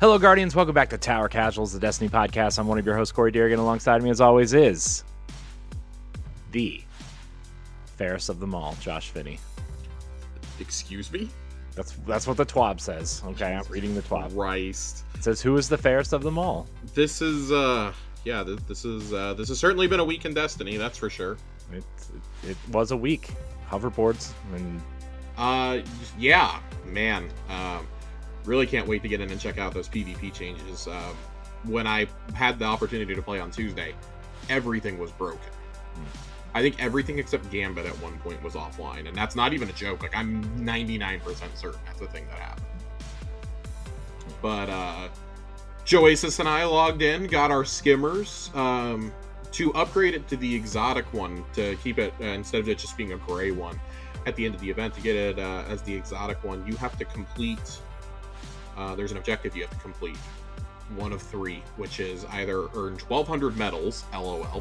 Hello, Guardians. Welcome back to Tower Casuals, the Destiny podcast. I'm one of your hosts, Corey Deerigan. Alongside me, as always, is the fairest of them all, Josh Finney. Excuse me? That's what the TWAB says. Okay, I'm reading the TWAB. Christ. It says, who is the fairest of them all? This is, this has certainly been a week in Destiny, that's for sure. It was a week. Hoverboards and... yeah, man. Really can't wait to get in and check out those PvP changes. When I had the opportunity to play on Tuesday, everything was broken. I think everything except Gambit at one point was offline, and that's not even a joke. Like, I'm 99% certain that's the thing that happened. But, Joasis and I logged in, got our skimmers, to upgrade it to the exotic one, to keep it, instead of it just being a gray one at the end of the event, to get it as the exotic one, you have to complete... there's an objective you have to complete. One of three, which is either earn 1,200 medals, LOL.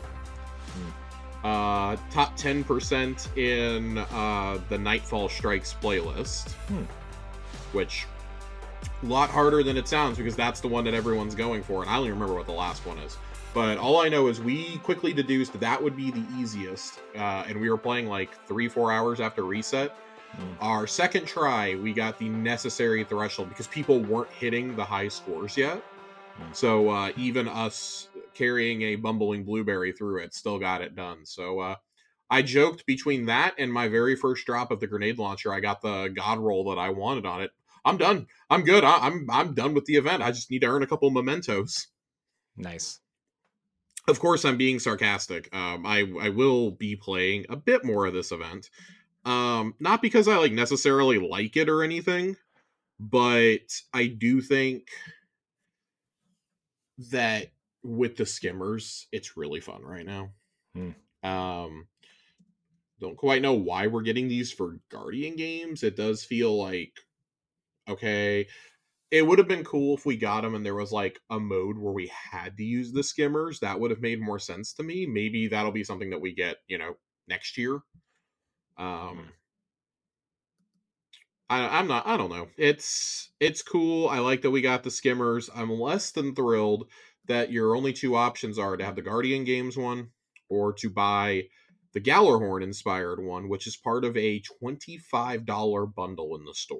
Top 10% in the Nightfall Strikes playlist. Which, a lot harder than it sounds, because that's the one that everyone's going for, and I don't even remember what the last one is. But all I know is we quickly deduced that would be the easiest, and we were playing like 3-4 hours after reset. Our second try, we got the necessary threshold because people weren't hitting the high scores yet. So even us carrying a bumbling blueberry through it still got it done. So I joked between that and my very first drop of the grenade launcher, I got the god roll that I wanted on it. I'm done. I'm good. I'm done with the event. I just need to earn a couple mementos. Nice. Of course, I'm being sarcastic. I will be playing a bit more of this event. Not because I necessarily like it or anything, but I do think that with the skimmers, it's really fun right now. Don't quite know why we're getting these for Guardian games. It does feel like, okay, it would have been cool if we got them and there was a mode where we had to use the skimmers. That would have made more sense to me. Maybe that'll be something that we get, next year. I don't know. It's cool. I like that we got the skimmers. I'm less than thrilled that your only two options are to have the Guardian Games one or to buy the Gjallarhorn inspired one, which is part of a $25 bundle in the store.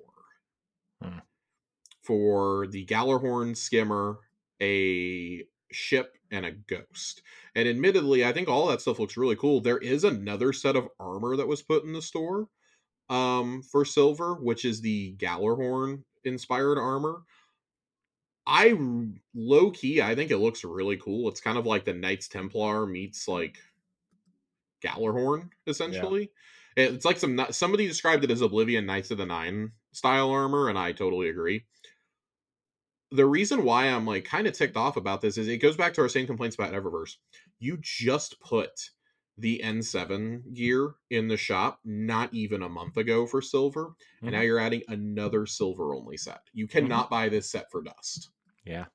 For the Gjallarhorn skimmer, a ship, and a ghost. And admittedly, I think all that stuff looks really cool. There is another set of armor that was put in the store for silver, which is the Gjallarhorn inspired armor. I think it looks really cool. It's kind of like the Knights Templar meets Gjallarhorn, essentially. Yeah. It's like somebody described it as Oblivion Knights of the Nine style armor, and I totally agree. The reason why I'm kind of ticked off about this is it goes back to our same complaints about Eververse. You just put the N7 gear in the shop not even a month ago for silver, and now you're adding another silver only set. You cannot buy this set for dust. Yeah.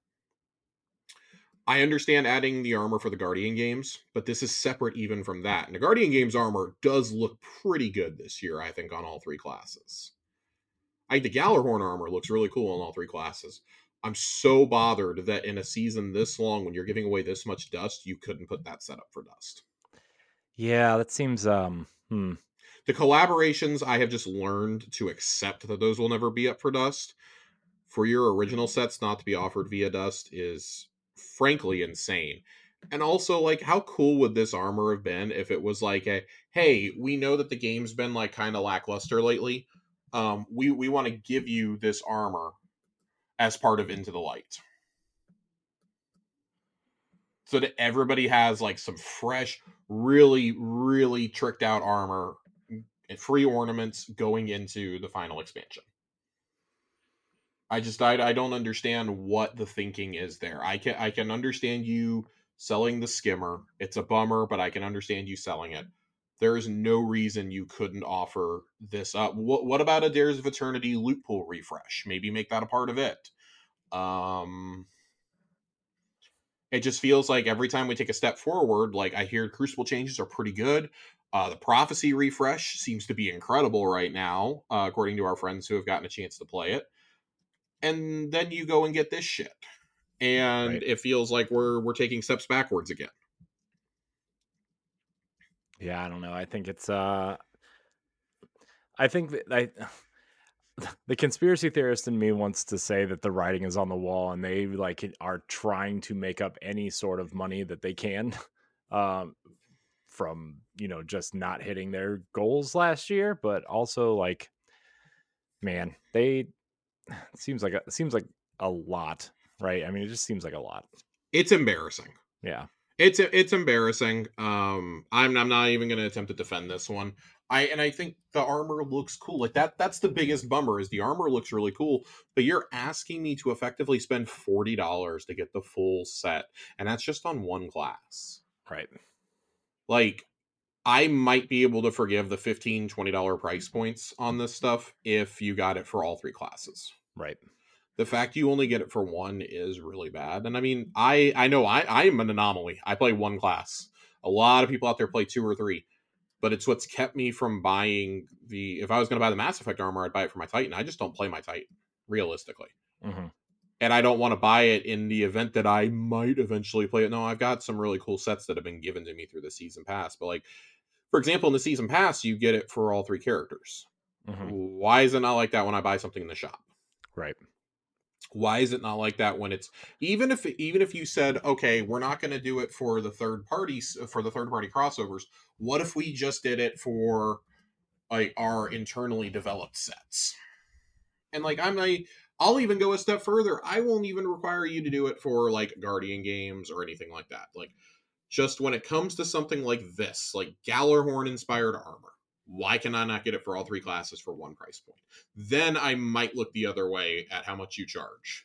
I understand adding the armor for the Guardian games, but this is separate even from that. And the Guardian games armor does look pretty good this year, I think, on all three classes. I think the Gjallarhorn armor looks really cool on all three classes. I'm so bothered that in a season this long, when you're giving away this much dust, you couldn't put that set up for dust. Yeah, that seems, The collaborations, I have just learned to accept that those will never be up for dust. For your original sets not to be offered via dust is frankly insane. And also, how cool would this armor have been if it was hey, we know that the game's been kind of lackluster lately. We want to give you this armor as part of Into the Light, so that everybody has some fresh, really, really tricked out armor and free ornaments going into the final expansion. I don't understand what the thinking is there. I can understand you selling the skimmer. It's a bummer, but I can understand you selling it. There is no reason you couldn't offer this up. What about a Dares of Eternity loot pool refresh? Maybe make that a part of it. It just feels like every time we take a step forward, I hear Crucible changes are pretty good. The Prophecy refresh seems to be incredible right now, according to our friends who have gotten a chance to play it. and then you go and get this shit. And Right. it feels like we're taking steps backwards again. Yeah, I don't know. I think it's I think that the conspiracy theorist in me wants to say that the writing is on the wall and they like are trying to make up any sort of money that they can um from, just not hitting their goals last year, but also like, man, they it seems like a lot, right? I mean, it just seems like a lot. It's embarrassing. Yeah. It's embarrassing. I'm not even going to attempt to defend this one. I think the armor looks cool. Like that's the biggest bummer is the armor looks really cool, but you're asking me to effectively spend $40 to get the full set, and that's just on one class. Right. Like I might be able to forgive the $15-$20 price points on this stuff if you got it for all three classes. Right. The fact you only get it for one is really bad. And I mean, I know I'm an anomaly. I play one class. A lot of people out there play two or three, but it's what's kept me from buying if I was going to buy the Mass Effect armor, I'd buy it for my Titan. I just don't play my Titan, realistically. Mm-hmm. And I don't want to buy it in the event that I might eventually play it. No, I've got some really cool sets that have been given to me through the season pass. But like, for example, in the season pass, you get it for all three characters. Mm-hmm. Why is it not like that when I buy something in the shop? Right. Why is it not like that when it's even if you said, okay, we're not going to do it for the third party crossovers, what if we just did it for like our internally developed sets? And like I'll even go a step further. I won't even require you to do it for like Guardian games or anything like that. Like just when it comes to something like this, like Gallarhorn inspired armor, why can I not get it for all three classes for one price point? Then I might look the other way at how much you charge.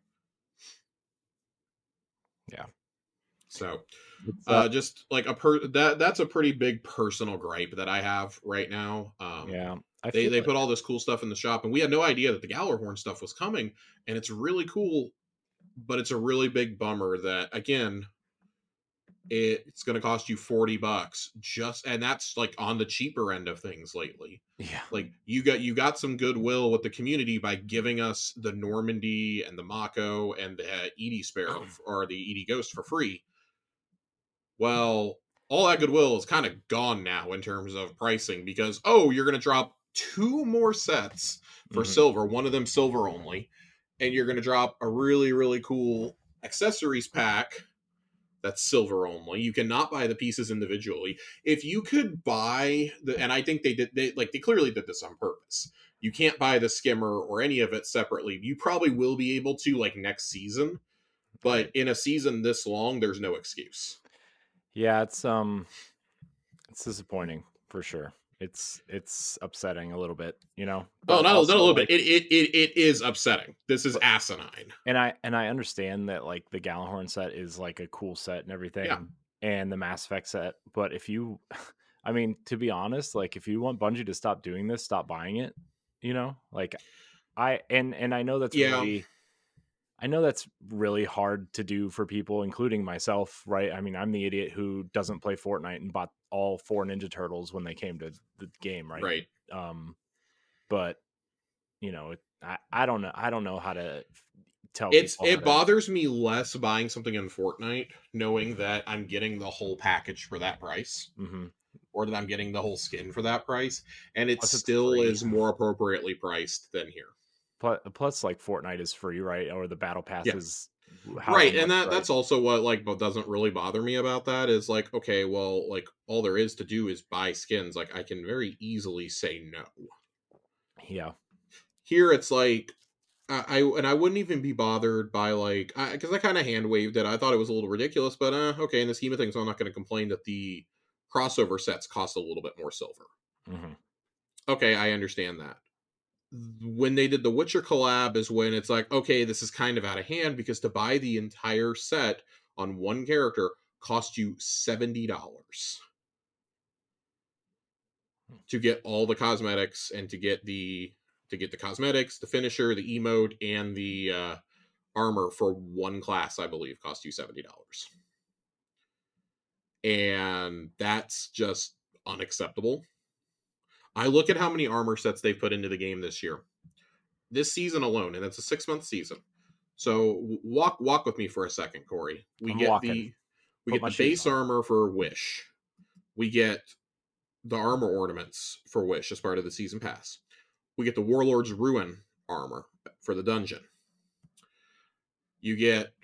Yeah. So, just like that's a pretty big personal gripe that I have right now. Yeah. They put all this cool stuff in the shop, and we had no idea that the Gallarhorn stuff was coming, and it's really cool, but it's a really big bummer that again, it's going to cost you $40 and that's like on the cheaper end of things lately. Yeah. Like you got some goodwill with the community by giving us the Normandy and the Mako and the Edie Sparrow or the Edie Ghost for free. Well, all that goodwill is kind of gone now in terms of pricing because you're going to drop two more sets for silver, one of them silver only, and you're going to drop a really really cool accessories pack that's silver only. You cannot buy the pieces individually. If you could buy and I think they clearly did this on purpose. You can't buy the skimmer or any of it separately. You probably will be able to like next season, but in a season this long, there's no excuse. Yeah, it's disappointing for sure. It's upsetting a little bit, not a little bit. It is upsetting. This is asinine. And I understand that like the Gallarhorn set is like a cool set and everything, and the Mass Effect set. But if you, I mean, to be honest, like if you want Bungie to stop doing this, stop buying it. Like I know that's really. I know that's really hard to do for people, including myself, right? I mean, I'm the idiot who doesn't play Fortnite and bought all 4 Ninja Turtles when they came to the game, right? Right. But I don't know. I don't know how to tell. It bothers me less buying something in Fortnite, knowing that I'm getting the whole package for that price, or that I'm getting the whole skin for that price, and it still is more appropriately priced than here. Plus, like Fortnite is free, right? Or the battle pass is right, and that's also what like doesn't really bother me about that is like, okay, well, like all there is to do is buy skins. Like I can very easily say no. Yeah. Here it's like I wouldn't even be bothered by like because I kind of hand waved it. I thought it was a little ridiculous, but okay, in the scheme of things, I'm not going to complain that the crossover sets cost a little bit more silver. Okay, I understand that. When they did the Witcher collab is when it's like, okay, this is kind of out of hand because to buy the entire set on one character cost you $70 to get all the cosmetics and to get the cosmetics, the finisher, the emote, and the armor for one class, I believe, cost you $70. And that's just unacceptable. I look at how many armor sets they've put into the game this year. this season alone, and it's a 6-month season. So walk with me for a second, Corey. We get the base armor for Wish. We get the armor ornaments for Wish as part of the season pass. We get the Warlord's Ruin armor for the dungeon. You get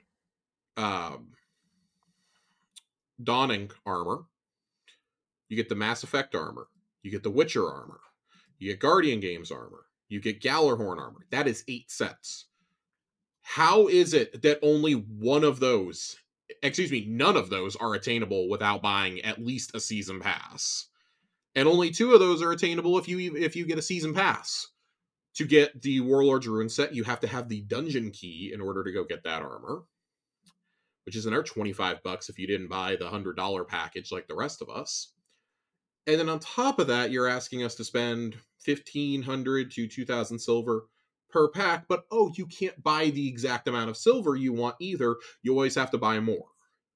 Dawning armor. You get the Mass Effect armor. You get the Witcher armor. You get Guardian Games armor. You get Gjallarhorn armor. That is 8 sets. How is it that none of those are attainable without buying at least a season pass? And only 2 of those are attainable if you get a season pass. To get the Warlord's Ruin set, you have to have the dungeon key in order to go get that armor, which is another $25 if you didn't buy the $100 package like the rest of us. And then on top of that, you're asking us to spend 1,500 to 2,000 silver per pack, but you can't buy the exact amount of silver you want either. You always have to buy more.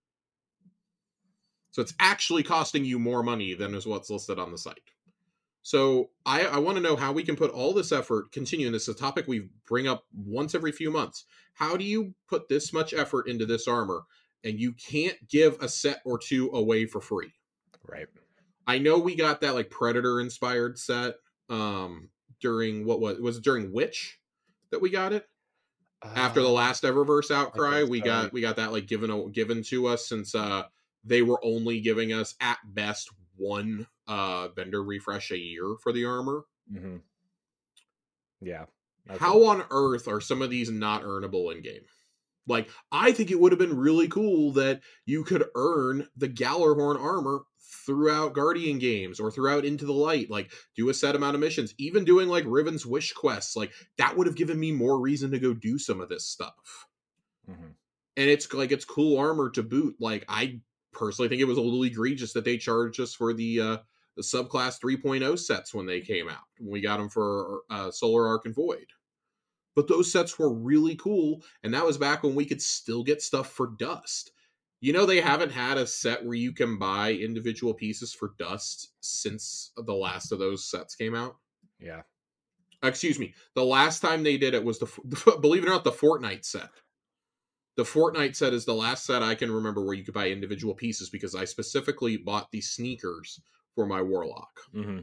So it's actually costing you more money than is what's listed on the site. So I want to know how we can put all this effort, continuing this is a topic we bring up once every few months. How do you put this much effort into this armor and you can't give a set or 2 away for free? Right. I know we got that like Predator inspired set during during Witch that we got it after the last Eververse outcry. We got that like given to us since they were only giving us at best 1 vendor refresh a year for the armor. Mm-hmm. Yeah. How on earth are some of these not earnable in game? Like, I think it would have been really cool that you could earn the Gjallarhorn armor throughout Guardian Games or throughout Into the Light, like do a set amount of missions, even doing like Riven's Wish quests. Like that would have given me more reason to go do some of this stuff. Mm-hmm. And it's cool armor to boot. Like I personally think it was a little egregious that they charged us for the subclass 3.0 sets when they came out. We got them for Solar Arc and Void. But those sets were really cool, and that was back when we could still get stuff for Dust. You know, they haven't had a set where you can buy individual pieces for Dust since the last of those sets came out. Yeah. Excuse me. The last time they did it was believe it or not, the Fortnite set. The Fortnite set is the last set I can remember where you could buy individual pieces because I specifically bought the sneakers for my Warlock. Mm-hmm.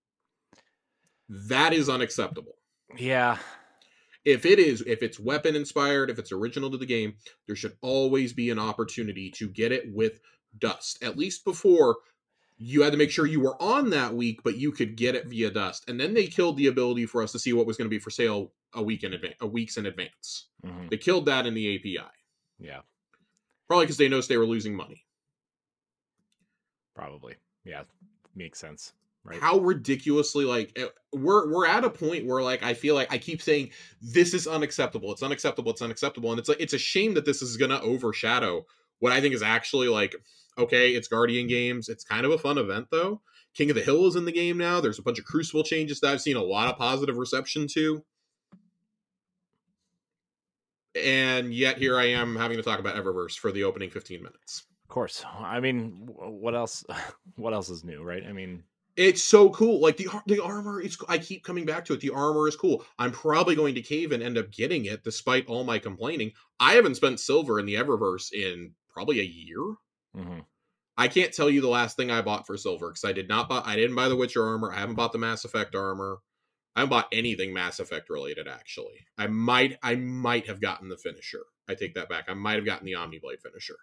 That is unacceptable. Yeah. If it's weapon inspired, if it's original to the game, there should always be an opportunity to get it with Dust. At least before, you had to make sure you were on that week, but you could get it via Dust. And then they killed the ability for us to see what was going to be for sale weeks in advance. Mm-hmm. They killed that in the API. Yeah. Probably because they noticed they were losing money. Probably. Yeah. Makes sense. Right. How ridiculously we're at a point where I feel like I keep saying this is unacceptable. It's unacceptable. It's unacceptable. And it's a shame that this is going to overshadow what I think is actually okay, it's Guardian Games. It's kind of a fun event though. King of the Hill is in the game now. There's a bunch of Crucible changes that I've seen a lot of positive reception to. And yet here I am having to talk about Eververse for the opening 15 minutes. Of course. I mean, what else is new, right? I mean, it's so cool. Like the armor, I keep coming back to it. The armor is cool. I'm probably going to cave and end up getting it despite all my complaining. I haven't spent silver in the Eververse in probably a year. Mm-hmm. I can't tell you the last thing I bought for silver because I didn't buy the Witcher armor. I haven't bought the Mass Effect armor. I haven't bought anything Mass Effect related, actually. I might have gotten the finisher. I take that back. I might have gotten the Omniblade finisher.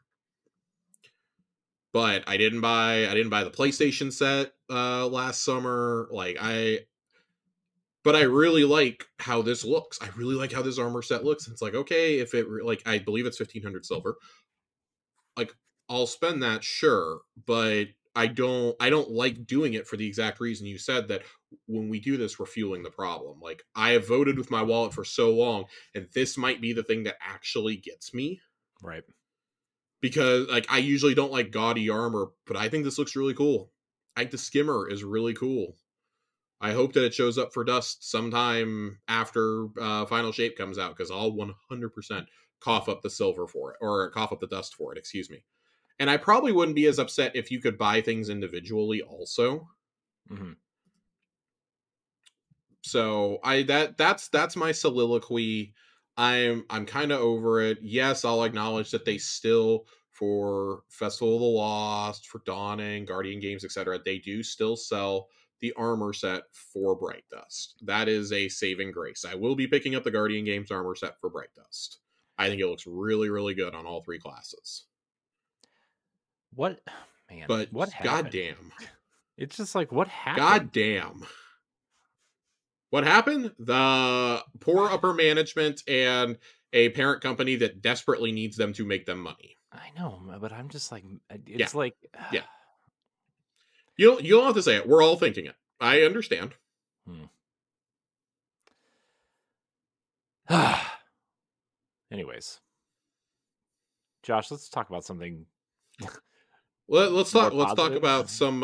But I didn't buy the PlayStation set last summer. But I really like how this looks. I really like how this armor set looks. It's okay, if it I believe it's 1,500 silver. I'll spend that, sure, but I don't like doing it for the exact reason you said, that when we do this, we're fueling the problem. I have voted with my wallet for so long, and this might be the thing that actually gets me. Right. Because I usually don't like gaudy armor, but I think this looks really cool. I think the skimmer is really cool. I hope that it shows up for Dust sometime after Final Shape comes out, because I'll 100% cough up the silver for it, or cough up the dust for it, excuse me. And I probably wouldn't be as upset if you could buy things individually also. Mm-hmm. So that's my soliloquy. I'm kind of over it. Yes, I'll acknowledge that they still, for Festival of the Lost, for Dawning, Guardian Games, etc., they do still sell the armor set for Bright Dust. That is a saving grace. I will be picking up the Guardian Games armor set for Bright Dust. I think it looks really, really good on all three classes. What, man? But what happened? Goddamn. It's just like, what happened? Goddamn. What happened? The poor upper management and a parent company that desperately needs them to make them money. I know, but I'm just like, it's like, yeah. You don't have to say it. We're all thinking it. I understand. Anyways, Josh, let's talk about something. Let's talk about some.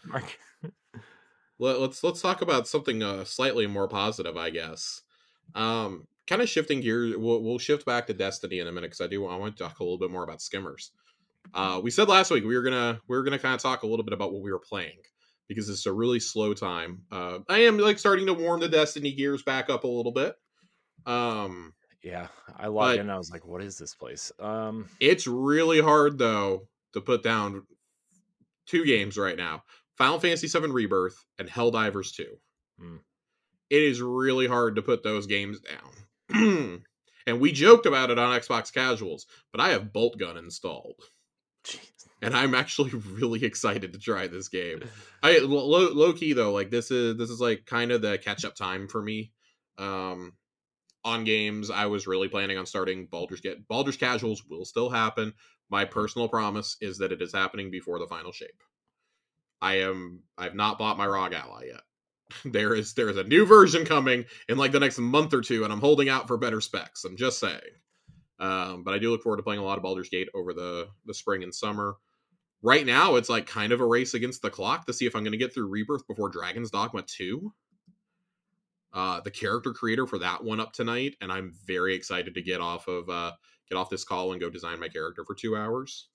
Let's talk about something slightly more positive, I guess. Kind of shifting gears. We'll shift back to Destiny in a minute because I want to talk a little bit more about skimmers. We said last week we were gonna kind of talk a little bit about what we were playing because it's a really slow time. I am like starting to warm the Destiny gears back up a little bit. Yeah, I logged in and I was like, what is this place? It's really hard though to put down two games right now: Final Fantasy VII Rebirth and Helldivers 2. It is really hard to put those games down. And we joked about it on Xbox Casuals, but I have Bolt Gun installed. Jeez. And I'm actually really excited to try this game. Low key though, like this is like kind of the catch up time for me. On games, I was really planning on starting Baldur's Gate. Baldur's Casuals will still happen. My personal promise is that it is happening before the final shape. I've not bought my ROG Ally yet. There is a new version coming in like the next month or two, and I'm holding out for better specs. I'm just saying. But I do look forward to playing a lot of Baldur's Gate over the spring and summer. Right now, it's like kind of a race against the clock to see if I'm going to get through Rebirth before Dragon's Dogma 2. The character creator for that one up tonight, and I'm very excited to get off this call and go design my character for 2 hours.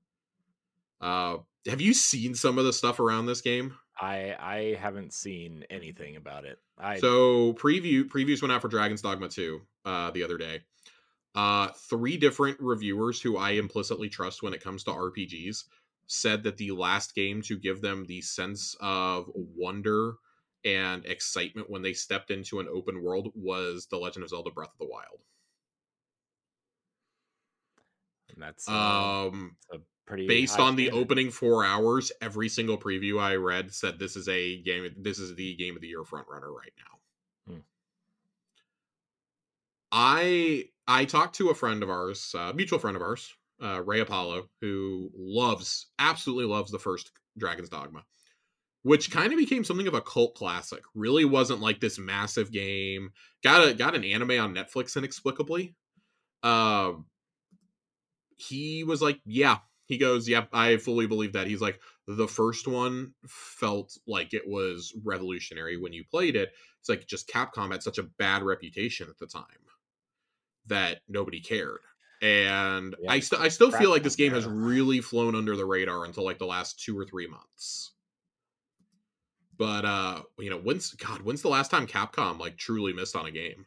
Have you seen some of the stuff around this game? I haven't seen anything about it. So previews went out for Dragon's Dogma 2 the other day. 3 different reviewers who I implicitly trust when it comes to RPGs said that the last game to give them the sense of wonder and excitement when they stepped into an open world was The Legend of Zelda Breath of the Wild. And that's a pretty based on the opening 4 hours. Every single preview I read said this is the game of the year frontrunner right now. I talked to a friend of ours, mutual friend of ours, Ray Apollo, who absolutely loves the first Dragon's Dogma, which kind of became something of a cult classic. Really wasn't like this massive game. Got an anime on Netflix inexplicably. He was like, yeah. He goes, yep, I fully believe that. He's like, the first one felt like it was revolutionary when you played it. It's like just Capcom had such a bad reputation at the time that nobody cared. And yeah, I still feel like this game has really flown under the radar until like the last 2 or 3 months. But when's the last time Capcom like truly missed on a game?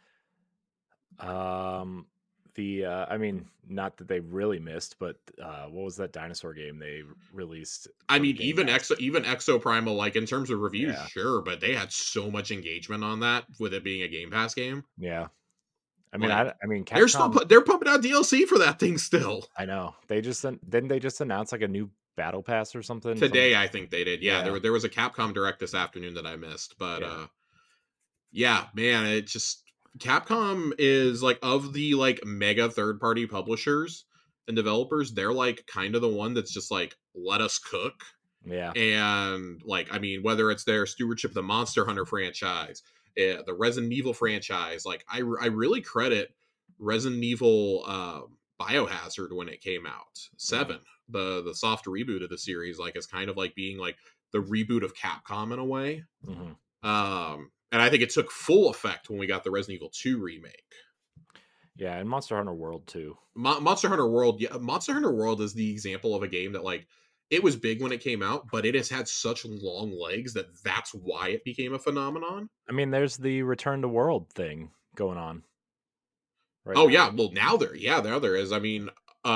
I mean, not that they really missed, but what was that dinosaur game they released? I mean, even Exoprimal, like in terms of reviews, sure, but they had so much engagement on that with it being a Game Pass game. Yeah, I mean, Capcom, they're pumping out DLC for that thing still. I know. Didn't they just announce like a new battle pass or something today? I think they did. Yeah, there was a Capcom Direct this afternoon that I missed, but man, it just. Capcom is like of the like mega third-party publishers and developers, they're like kind of the one that's just like, let us cook. Yeah. And like, I mean, whether it's their stewardship of the Monster Hunter franchise, the Resident Evil franchise, like I really credit Resident Evil Biohazard when it came out. 7, the soft reboot of the series, like is kind of like being like the reboot of Capcom in a way. And I think it took full effect when we got the Resident Evil 2 remake. Yeah, and Monster Hunter World too. Monster Hunter World is the example of a game that like it was big when it came out, but it has had such long legs that's why it became a phenomenon. I mean, there's the Return to World thing going on. Right now. Yeah, well now there is. I mean,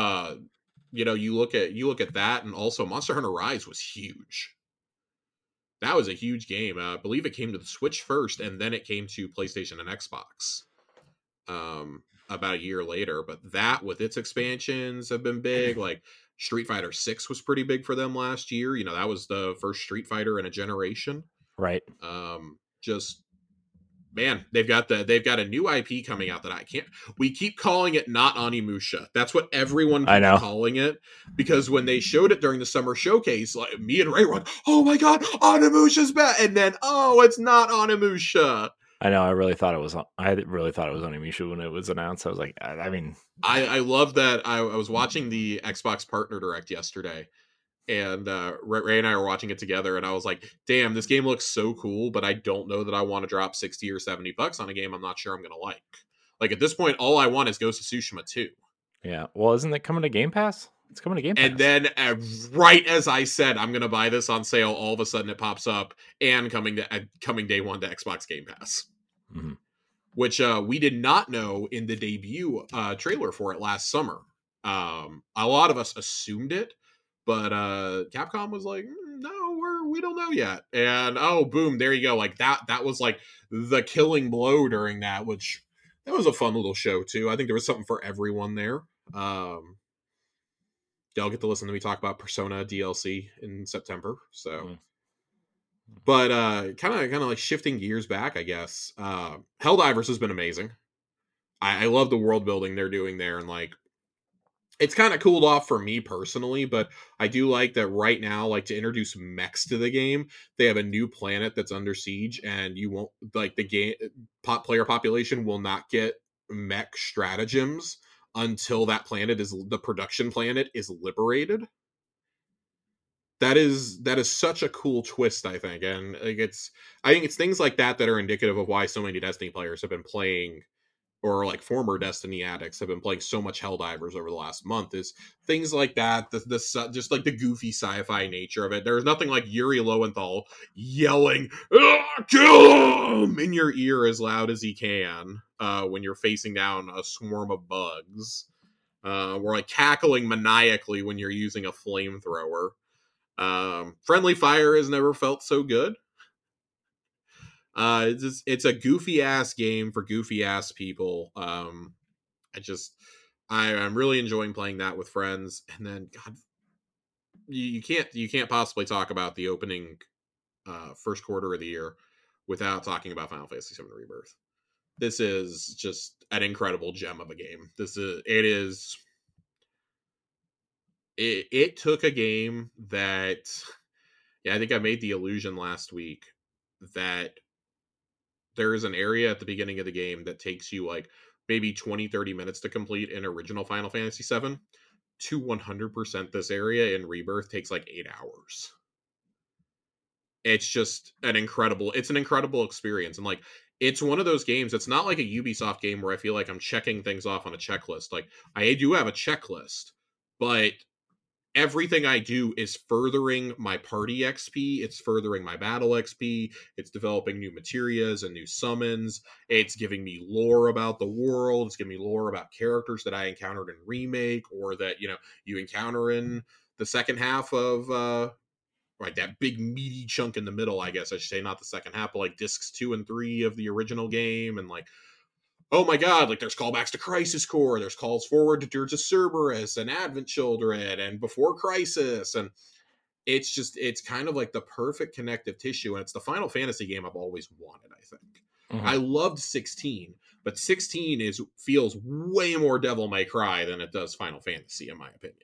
you look at that, and also Monster Hunter Rise was huge. That was a huge game. I believe it came to the Switch first, and then it came to PlayStation and Xbox. About a year later, but that with its expansions have been big. Like Street Fighter 6 was pretty big for them last year. That was the first Street Fighter in a generation. Right. Just man, they've got a new IP coming out that we keep calling it not Onimusha. That's what everyone keeps calling it, because when they showed it during the summer showcase, like me and Ray were like, oh my god, Onimusha's back, and then it's not Onimusha. I know. I really thought it was Onimusha when it was announced. I was like, I mean, I love that. I was watching the Xbox Partner Direct yesterday, and Ray and I were watching it together, and I was like, damn, this game looks so cool, but I don't know that I want to drop $60 or $70 on a game I'm not sure I'm going to like. Like, at this point, all I want is Ghost of Tsushima 2. Yeah. Well, isn't it coming to Game Pass? It's coming to Game Pass. And then right as I said, I'm going to buy this on sale, all of a sudden it pops up, and coming day one to Xbox Game Pass. Mm-hmm. Which we did not know in the debut trailer for it last summer. A lot of us assumed it, but Capcom was like, no, we don't know yet. And boom, there you go. Like that was like the killing blow during that, which that was a fun little show too. I think there was something for everyone there. Y'all get to listen to me talk about Persona DLC in September. So. Mm-hmm. But kind of like shifting gears back, I guess. Helldivers has been amazing. I love the world building they're doing there, and like it's kind of cooled off for me personally, but I do like that right now, like to introduce mechs to the game, they have a new planet that's under siege, and you won't like the game player population will not get mech stratagems until the production planet is liberated. That is such a cool twist, I think, and I think it's things like that are indicative of why so many Destiny players have been playing, or like former Destiny addicts have been playing so much Helldivers over the last month. Is things like that, the just like the goofy sci-fi nature of it. There's nothing like Yuri Lowenthal yelling "kill him" in your ear as loud as he can when you're facing down a swarm of bugs, or like cackling maniacally when you're using a flamethrower. Friendly fire has never felt so good. It's a goofy ass game for goofy ass people. I'm really enjoying playing that with friends. And then God, you can't possibly talk about the opening first quarter of the year without talking about Final Fantasy VII Rebirth. This is just an incredible gem of a game. It took a game that, I think I made the illusion last week that there is an area at the beginning of the game that takes you like maybe 20-30 minutes to complete in original Final Fantasy VII. To 100% this area in Rebirth takes like 8 hours. It's just an incredible experience. And like, it's one of those games, it's not like a Ubisoft game where I feel like I'm checking things off on a checklist. Like, I do have a checklist, but everything I do is furthering my party XP. It's furthering my battle XP. It's developing new materias and new summons. It's giving me lore about the world. It's giving me lore about characters that I encountered in Remake, or that, you encounter in the second half of, right, that big meaty chunk in the middle, I guess I should say, not the second half, but like discs 2 and 3 of the original game. And like, oh my god, like there's callbacks to Crisis Core, there's calls forward to Dirge of Cerberus and Advent Children and Before Crisis, and it's kind of like the perfect connective tissue, and it's the Final Fantasy game I've always wanted, I think. Mm-hmm. I loved 16, but 16 feels way more Devil May Cry than it does Final Fantasy, in my opinion.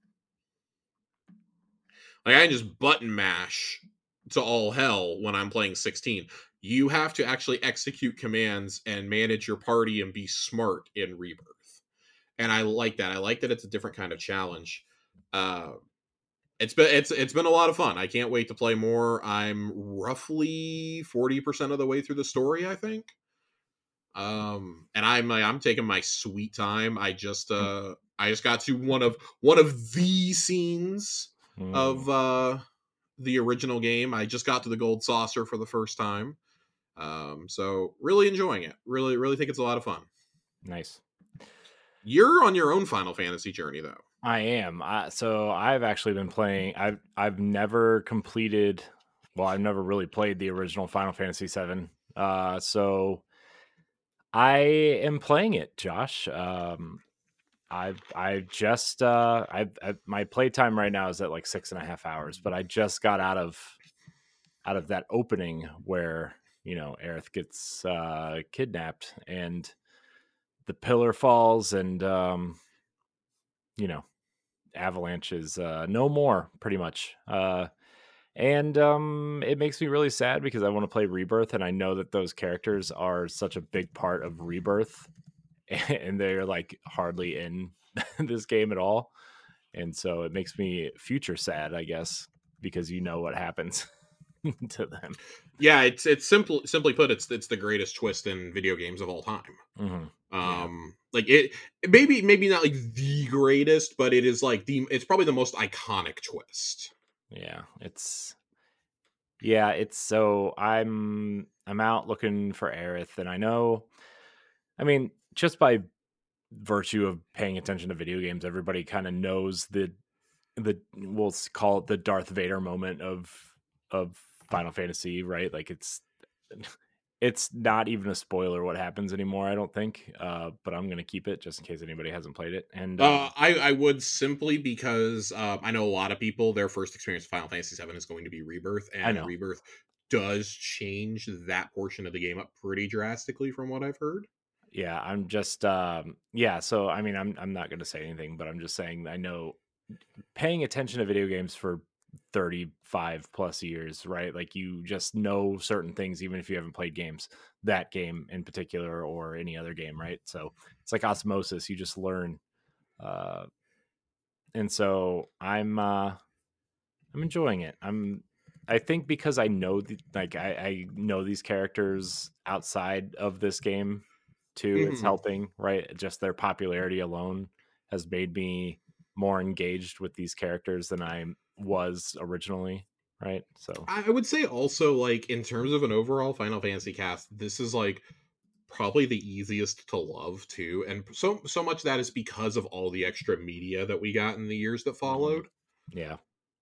Like, I can just button mash to all hell when I'm playing 16. You have to actually execute commands and manage your party and be smart in Rebirth. And I like that. I like that it's a different kind of challenge. It's been a lot of fun. I can't wait to play more. I'm roughly 40% of the way through the story, I think. And I'm taking my sweet time. I just got to one of the scenes of the original game. I just got to the gold saucer for the first time. So really enjoying it. Really think it's a lot of fun. Nice. You're on your own Final Fantasy journey, though. I am. So I've actually been playing. I've never completed. Well, I've never really played the original Final Fantasy VII. So I am playing it, Josh. I just my playtime right now is at like 6.5 hours, but I just got out of that opening where Aerith gets kidnapped and the pillar falls and Avalanche is no more, pretty much. And it makes me really sad because I want to play Rebirth, and I know that those characters are such a big part of Rebirth, and they're like hardly in this game at all. And so it makes me future sad, I guess, because what happens to them. Yeah, it's simply put, it's the greatest twist in video games of all time. Mm-hmm. Like it maybe not like the greatest, but it is like it's probably the most iconic twist. Yeah, it's so I'm out looking for Aerith, and I mean, just by virtue of paying attention to video games, everybody kind of knows the we'll call it the Darth Vader moment of Final Fantasy, right? Like it's not even a spoiler what happens anymore, I don't think. But I'm gonna keep it just in case anybody hasn't played it. And I would, simply because I know a lot of people, their first experience with Final Fantasy VII is going to be Rebirth, and Rebirth does change that portion of the game up pretty drastically from what I've heard. Yeah, I'm just so I mean I'm not gonna say anything, but I'm just saying I know paying attention to video games for 35 plus years, right? Like you just know certain things even if you haven't played that game in particular or any other game, right? So it's like osmosis, you just learn. And so I'm enjoying it. I think because I know I know these characters outside of this game too. It's helping, right? Just their popularity alone has made me more engaged with these characters than I was originally, right? So I would say also, like, in terms of an overall Final Fantasy cast, this is like probably the easiest to love too, and so much that is because of all the extra media that we got in the years that followed. Yeah.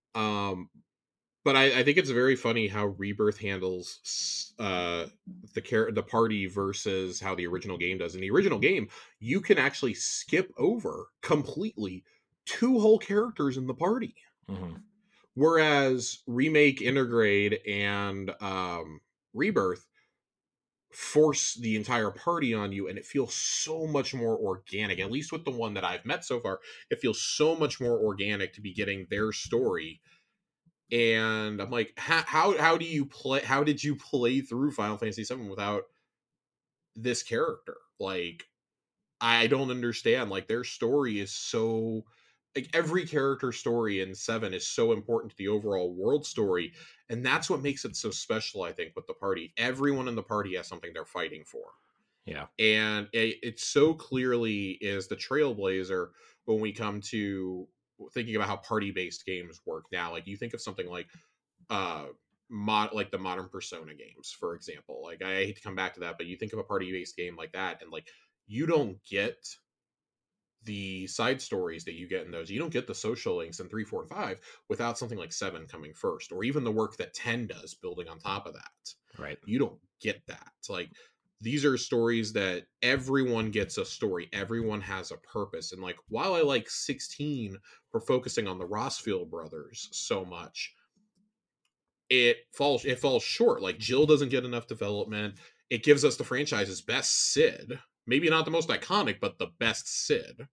But I think it's very funny how Rebirth handles the party versus how the original game does. In the original game, you can actually skip over completely 2 whole characters in the party. Mm-hmm. Whereas Remake, Intergrade, and Rebirth force the entire party on you, and it feels so much more organic. At least with the one that I've met so far, it feels so much more organic to be getting their story. And I'm like, how do you play? How did you play through Final Fantasy VII without this character? Like, I don't understand. Like, their story is so, like, every character story in 7 is so important to the overall world story, and that's what makes it so special, I think, with the party. Everyone in the party has something they're fighting for. Yeah. And it so clearly is the trailblazer when we come to thinking about how party-based games work now. Like, you think of something like like the modern Persona games, for example. Like, I hate to come back to that, but you think of a party-based game like that, and like, you don't get the side stories that you get in those. You don't get the social links in 3, 4, and 5 without something like 7 coming first, or even the work that 10 does building on top of that. Right. You don't get that. It's like, these are stories that everyone gets a story. Everyone has a purpose. And like, while I like 16 for focusing on the Rossfield brothers so much, it falls short. Like, Jill doesn't get enough development. It gives us the franchise's best Cid. Maybe not the most iconic, but the best Cid.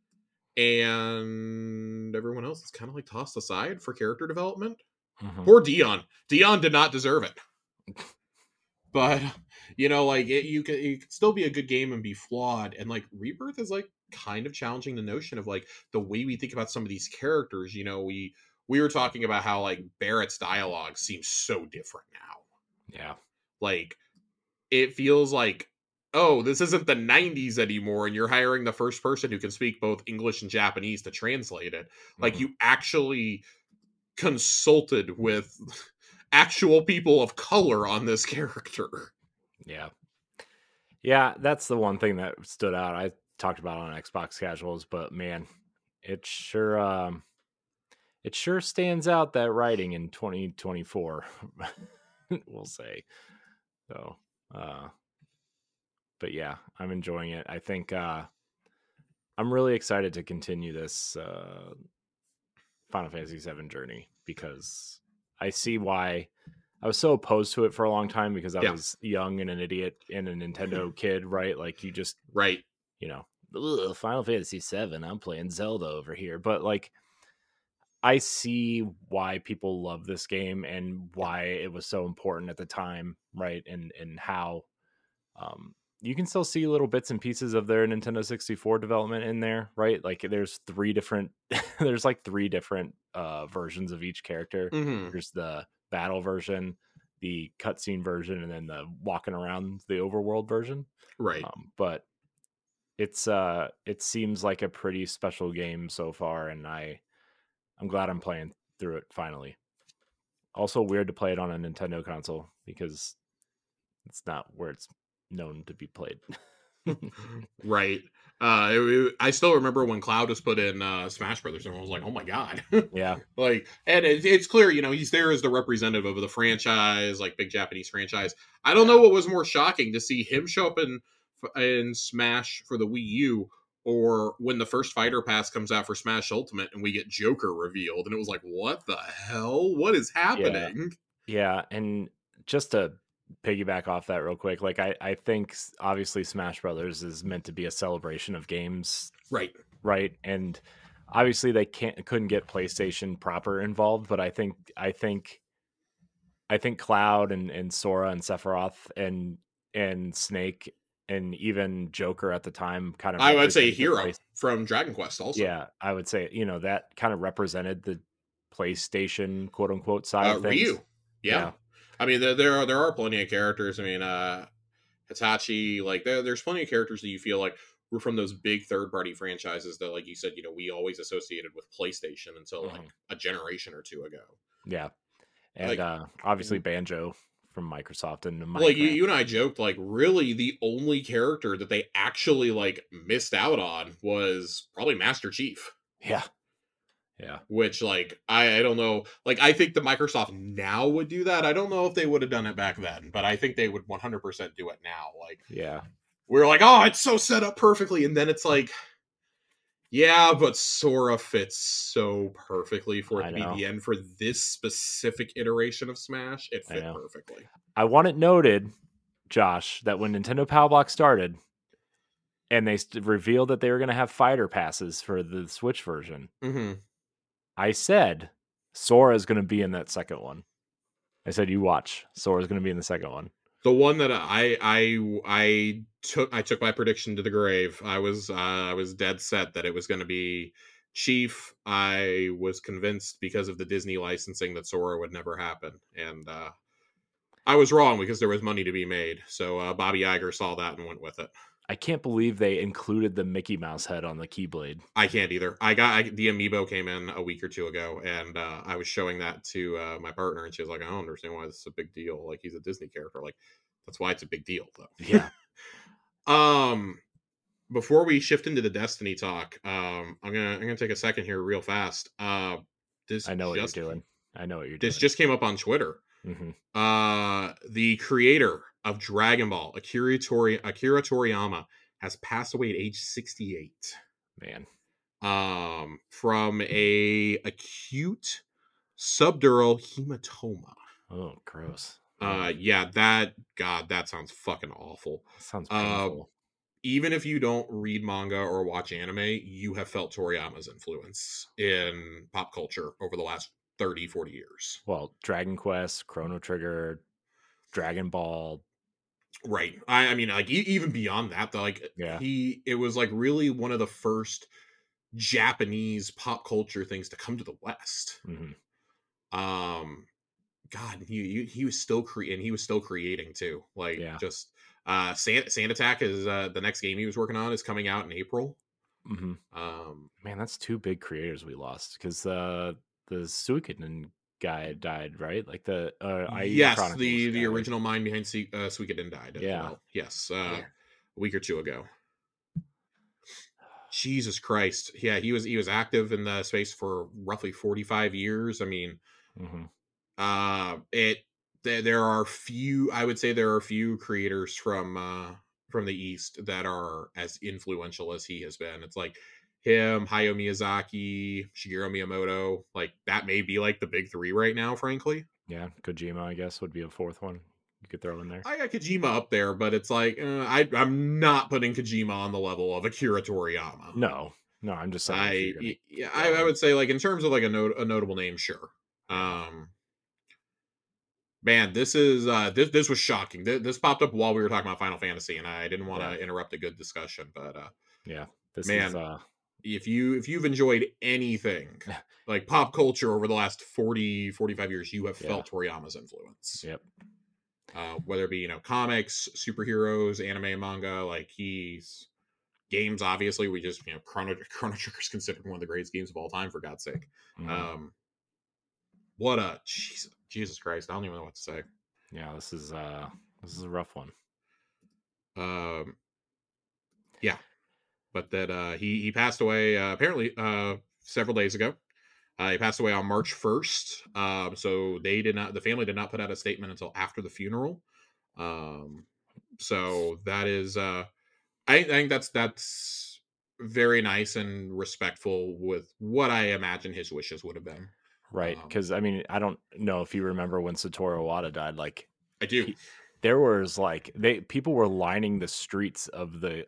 And everyone else is kind of like tossed aside for character development. Mm-hmm. Poor Dion. Dion did not deserve it. But, like, you could still be a good game and be flawed. And, like, Rebirth is, like, kind of challenging the notion of, like, the way we think about some of these characters. We were talking about how, like, Barrett's dialogue seems so different now. Yeah. Like, it feels like, oh, this isn't the 90s anymore, and you're hiring the first person who can speak both English and Japanese to translate it. Like, you actually consulted with actual people of color on this character. Yeah. Yeah, that's the one thing that stood out. I talked about on Xbox Casuals, but man, it sure stands out, that writing in 2024. We'll say. So, but yeah, I'm enjoying it. I think I'm really excited to continue this Final Fantasy VII journey, because I see why I was so opposed to it for a long time, because I was young and an idiot and a Nintendo kid, right? Like, you just, right, you know, Final Fantasy VII, I'm playing Zelda over here. But like, I see why people love this game and why it was so important at the time, right? And how you can still see little bits and pieces of their Nintendo 64 development in there, right? Like, there's three different there's like three different versions of each character. mm-hmm. There's the battle version, the cutscene version, and then the walking around the overworld version. Right. But it's it seems like a pretty special game so far, and I'm glad I'm playing through it finally. Also weird to play it on a Nintendo console, because it's not where it's known to be played. Right. I still remember when Cloud was put in Smash Brothers, and I was like, "Oh my god!" Yeah. Like, and it's clear, you know, he's there as the representative of the franchise, like big Japanese franchise. I don't know what was more shocking, to see him show up in Smash for the Wii U, or when the first Fighter Pass comes out for Smash Ultimate and we get Joker revealed, and it was like, "What the hell? What is happening?" Yeah, and just to piggyback off that real quick, like, I think obviously Smash Brothers is meant to be a celebration of games, Right. And obviously they couldn't get PlayStation proper involved, but I think Cloud and Sora and Sephiroth and Snake and even Joker at the time kind of, I would say Hero from Dragon Quest also. Yeah, I would say, you know, that kind of represented the PlayStation quote unquote side of things. Ryu. Yeah. I mean, there are plenty of characters. I mean, Hitachi, like there's plenty of characters that you feel like were from those big third party franchises that, like you said, you know, we always associated with PlayStation until like a generation or two ago. Yeah, and like, obviously Banjo from Microsoft and Minecraft. Like you and I joked, like really the only character that they actually like missed out on was probably Master Chief. Yeah. Yeah. Which, like, I don't know. Like, I think the Microsoft now would do that. I don't know if they would have done it back then, but I think they would 100% do it now. Like, yeah. We're like, oh, it's so set up perfectly. And then it's like, yeah, but Sora fits so perfectly for it to be the end for this specific iteration of Smash. It fit perfectly. I want it noted, Josh, that when Nintendo Power Block started and they revealed that they were going to have fighter passes for the Switch version, I said Sora is going to be in that second one. I said, you watch, Sora's going to be in the second one. The one that I took my prediction to the grave. I was dead set that it was going to be Chief. I was convinced because of the Disney licensing that Sora would never happen, and I was wrong because there was money to be made. So Bobby Iger saw that and went with it. I can't believe they included the Mickey Mouse head on the Keyblade. I can't either. The Amiibo came in a week or two ago, and I was showing that to my partner, and she was like, "I don't understand why this is a big deal. Like, he's a Disney character. Like, that's why it's a big deal, though." Yeah. Before we shift into the Destiny talk, I'm gonna take a second here, real fast. I know what you're doing. This just came up on Twitter. The creator of Dragon Ball, Akira Toriyama, has passed away at age 68. Man. From a acute subdural hematoma. Oh, gross. Yeah, that sounds fucking awful. Sounds painful. Even if you don't read manga or watch anime, you have felt Toriyama's influence in pop culture over the last 30, 40 years. Well, Dragon Quest, Chrono Trigger, Dragon Ball. Right. I mean, like, even beyond that, though, like, it was like really one of the first Japanese pop culture things to come to the West. God, he was still creating too. Like, just Sand Attack is the next game he was working on is coming out in April. Man, that's two big creators we lost, because the Suikoden guy died, right? Like the IE Yes, Chronicles the guy. original mind behind Suikoden died as Yeah. well. Yes, Yeah. a week or two ago. Jesus Christ. Yeah, he was active in the space for roughly 45 years. I mean, Mm-hmm. it there are few, I would say there are few creators from the East that are as influential as he has been. It's like him, Hayao Miyazaki, Shigeru Miyamoto, like that may be like the big three right now, frankly. Yeah, Kojima, I guess, would be a fourth one you could throw in there. I got Kojima up there, but it's like I'm not putting Kojima on the level of Akira Toriyama. No, I'm just saying if you're gonna I would say like in terms of like a notable name, sure. Yeah. Man, this is this was shocking. This popped up while we were talking about Final Fantasy, and I didn't want to interrupt a good discussion, but yeah, this man, is if you've enjoyed anything like pop culture over the last 45 years, you have felt Toriyama's influence. Yep. Whether it be, comics, superheroes, anime and manga, like he's games, obviously, we just, Chrono Trigger is considered one of the greatest games of all time, for God's sake. Mm-hmm. What a Jesus Christ, I don't even know what to say. Yeah, this is a rough one. Yeah, but that he passed away apparently several days ago. He passed away on March 1st. So the family did not put out a statement until after the funeral. So that is I think that's very nice and respectful with what I imagine his wishes would have been. Right, because I mean, I don't know if you remember when Satoru Iwata died. Like, I do. There was like people were lining the streets of the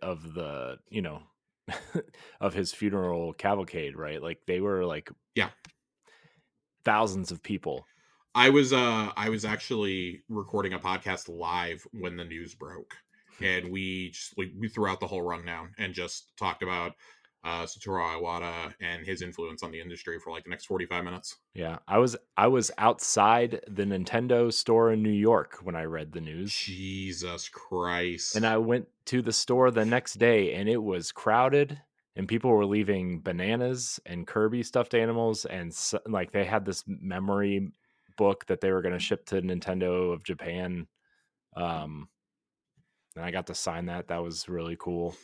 of his funeral cavalcade, right? Like they were like thousands of people. I was actually recording a podcast live when the news broke, and we threw out the whole rundown and just talked about Satoru Iwata and his influence on the industry for like the next 45 minutes. Yeah, I was outside the Nintendo store in New York when I read the news. Jesus Christ. And I went to the store the next day and it was crowded and people were leaving bananas and Kirby stuffed animals, and like they had this memory book that they were going to ship to Nintendo of Japan. And I got to sign that. That was really cool.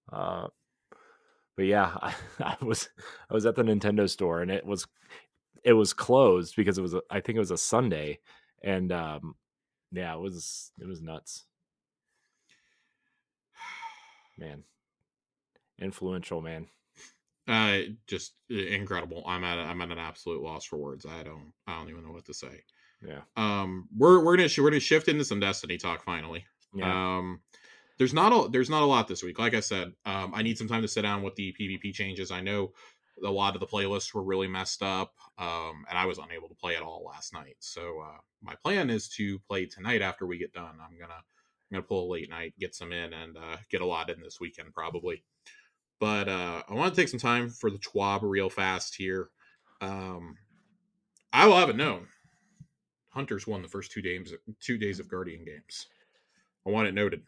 But yeah, I was at the Nintendo store and it was closed because I think it was a Sunday, and yeah, it was nuts. Man, influential man. Just incredible. I'm at an absolute loss for words. I don't even know what to say. Yeah. We're gonna shift into some Destiny talk finally. Yeah. There's not a lot this week. Like I said, I need some time to sit down with the PvP changes. I know a lot of the playlists were really messed up, and I was unable to play at all last night. So my plan is to play tonight after we get done. I'm gonna pull a late night, get some in, and get a lot in this weekend probably. But I want to take some time for the TWAB real fast here. I will have it known. Hunters won the first 2 days of Guardian games. I want it noted.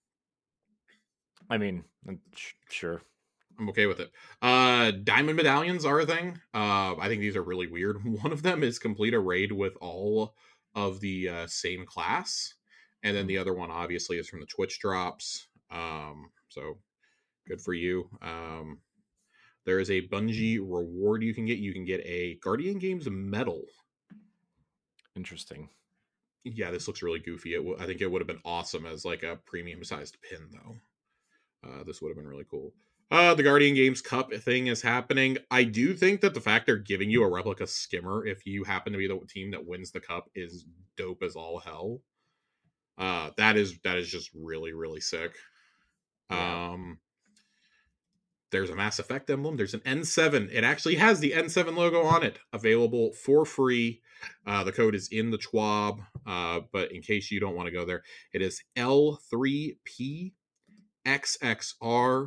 I mean, sure. I'm okay with it. Diamond medallions are a thing. I think these are really weird. One of them is complete a raid with all of the same class. And then the other one obviously is from the Twitch drops. So good for you. There is a Bungie reward you can get. You can get a Guardian Games medal. Interesting. Yeah, this looks really goofy. I think it would have been awesome as like a premium sized pin though. This would have been really cool. The Guardian Games Cup thing is happening. I do think that the fact they're giving you a replica skimmer if you happen to be the team that wins the cup is dope as all hell. That is just really, really sick. Yeah. There's a Mass Effect emblem. There's an N7. It actually has the N7 logo on it. Available for free. The code is in the TWAB. But in case you don't want to go there, it is L3P XXR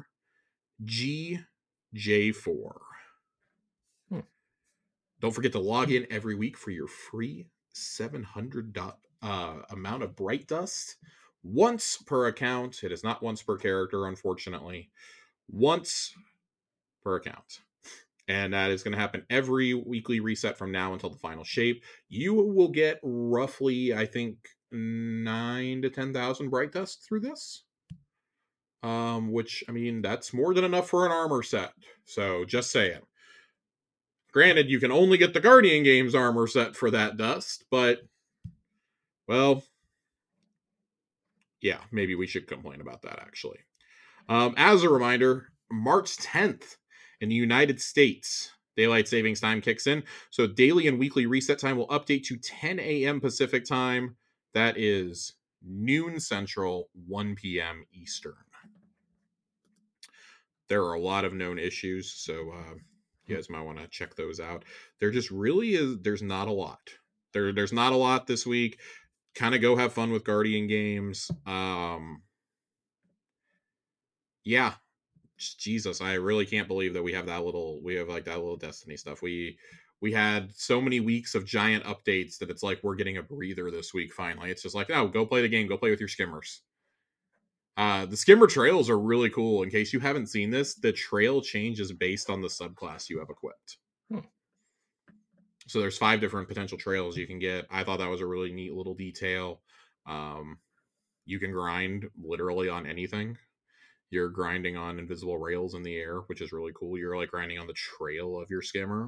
GJ4. Don't forget to log in every week for your free 700 amount of Bright Dust. Once per account. It is not once per character, unfortunately. Once per account. And that is going to happen every weekly reset from now until the final shape. You will get roughly, I think, 9 to 10,000 bright dust through this. Which, I mean, that's more than enough for an armor set. So, just saying. Granted, you can only get the Guardian Games armor set for that dust, but, well, yeah, maybe we should complain about that, actually. As a reminder, March 10th in the United States, daylight savings time kicks in. So daily and weekly reset time will update to 10 a.m. Pacific time. That is noon Central, 1 p.m. Eastern. There are a lot of known issues, so you guys might want to check those out. There just really is, there's not a lot. There's not a lot this week. Kind of go have fun with Guardian Games. Yeah. Jesus, I really can't believe that we have that little Destiny stuff. We had so many weeks of giant updates that it's like we're getting a breather this week finally. It's just like, oh, go play the game, go play with your skimmers. The skimmer trails are really cool. In case you haven't seen this, the trail changes based on the subclass you have equipped. So there's 5 different potential trails you can get. I thought that was a really neat little detail. You can grind literally on anything. You're grinding on invisible rails in the air, which is really cool. You're like grinding on the trail of your skimmer.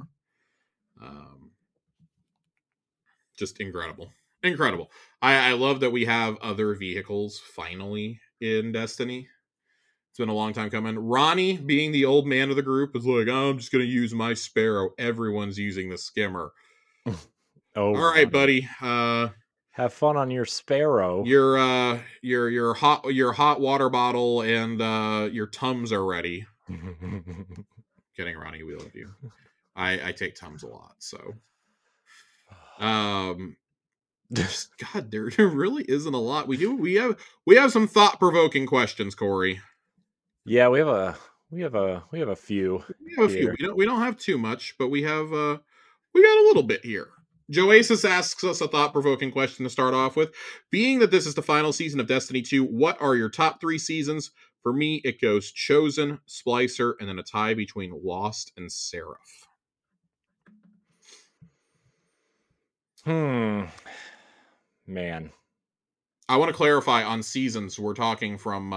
Just incredible. Incredible. I love that we have other vehicles finally in Destiny. It's been a long time coming. Ronnie, being the old man of the group, is like, oh, I'm just going to use my Sparrow. Everyone's using the skimmer. Oh, all right, buddy. Have fun on your Sparrow. Your hot water bottle and your Tums are ready. Kidding, Ronnie. We love you. I take Tums a lot, so. God, there really isn't a lot. We have some thought-provoking questions, Corey. Yeah, we have a few. We don't have too much, but we got a little bit here. Joasis asks us a thought-provoking question to start off with. Being that this is the final season of Destiny 2, what are your top 3 seasons? For me, it goes Chosen, Splicer, and then a tie between Lost and Seraph. Man. I want to clarify on seasons. We're talking from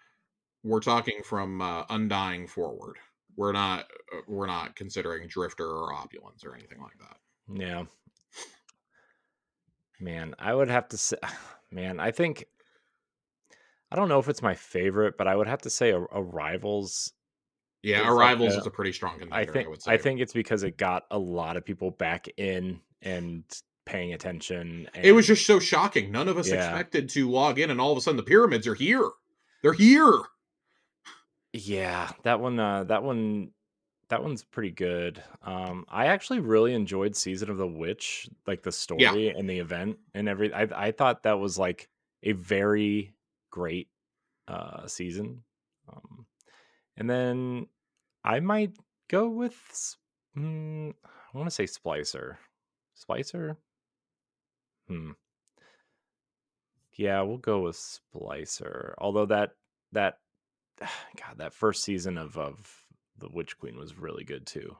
Undying forward. We're not considering Drifter or Opulence or anything like that. Yeah. Man, I would have to say, man, I think, I don't know if it's my favorite, but I would have to say Arrivals. Yeah, Arrivals is a pretty strong contender, I would say. I think it's because it got a lot of people back in and paying attention. And it was just so shocking. None of us expected to log in, and all of a sudden the pyramids are here. They're here. Yeah, that one's pretty good. I actually really enjoyed Season of the Witch, like the story and the event and everything. I thought that was like a very great season. And then I might go with I want to say Splicer. Yeah, we'll go with Splicer. Although that God, that first season of the Witch Queen was really good too.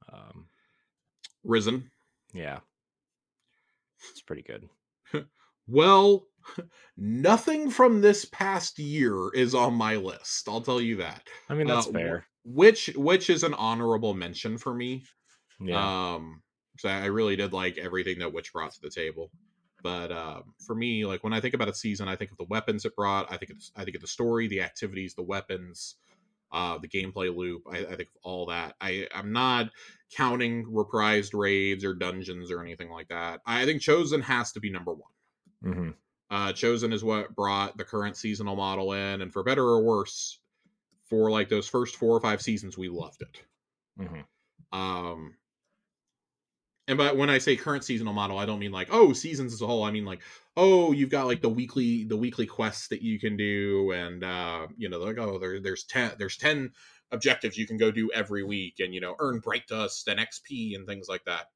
Risen. Yeah. It's pretty good. Well, nothing from this past year is on my list. I'll tell you that. I mean, that's fair. Which is an honorable mention for me. Yeah. So I really did like everything that Witch brought to the table. But for me, like when I think about a season, I think of the weapons it brought. I think of the story, the activities, the weapons, the gameplay loop. I think of all that. I'm not counting reprised raids or dungeons or anything like that. I think Chosen has to be number 1. Mm-hmm. Chosen is what brought the current seasonal model in, and for better or worse, for like those first 4 or 5 seasons, we loved it. Mm-hmm. And but when I say current seasonal model, I don't mean like, oh, seasons as a whole. I mean like, oh, you've got like the weekly quests that you can do, and like, oh, there's 10 objectives you can go do every week, and earn bright dust and XP and things like that.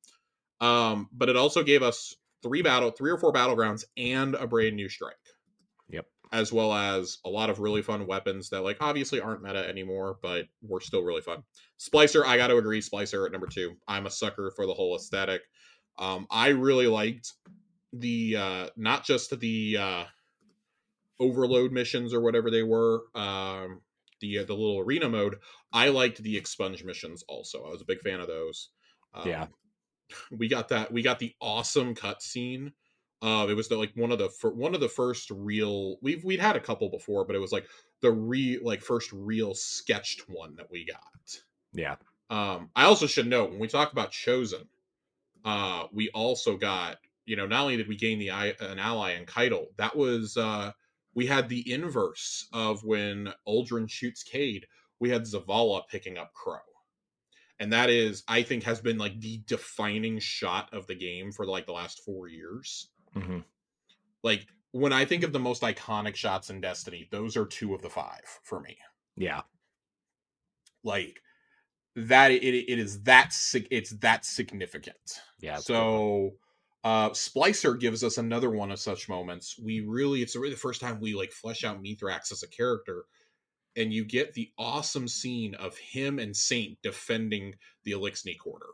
But it also gave us 3 or 4 battlegrounds and a brand new strike. Yep. as well as a lot of really fun weapons that like obviously aren't meta anymore, but were still really fun. Splicer, I got to agree, Splicer at number 2. I'm a sucker for the whole aesthetic. I really liked the not just the overload missions or whatever they were, the little arena mode. I liked the expunge missions also. I was a big fan of those. Yeah. We got the awesome cutscene. It was like one of the first real, we'd had a couple before, but it was like the first real sketched one that we got. Yeah. I also should note, when we talk about Chosen, we also got, not only did we gain an ally in Keitel, that was we had the inverse of when Uldren shoots Cade. We had Zavala picking up Crow. And that is, I think, has been like the defining shot of the game for like the last 4 years. Mm-hmm. Like, when I think of the most iconic shots in Destiny, those are 2 of the 5 for me. Yeah. Like, that it's that significant. Yeah. So cool. Splicer gives us another one of such moments. It's really the first time we like flesh out Mithrax as a character, and you get the awesome scene of him and Saint defending the Elixni Quarter.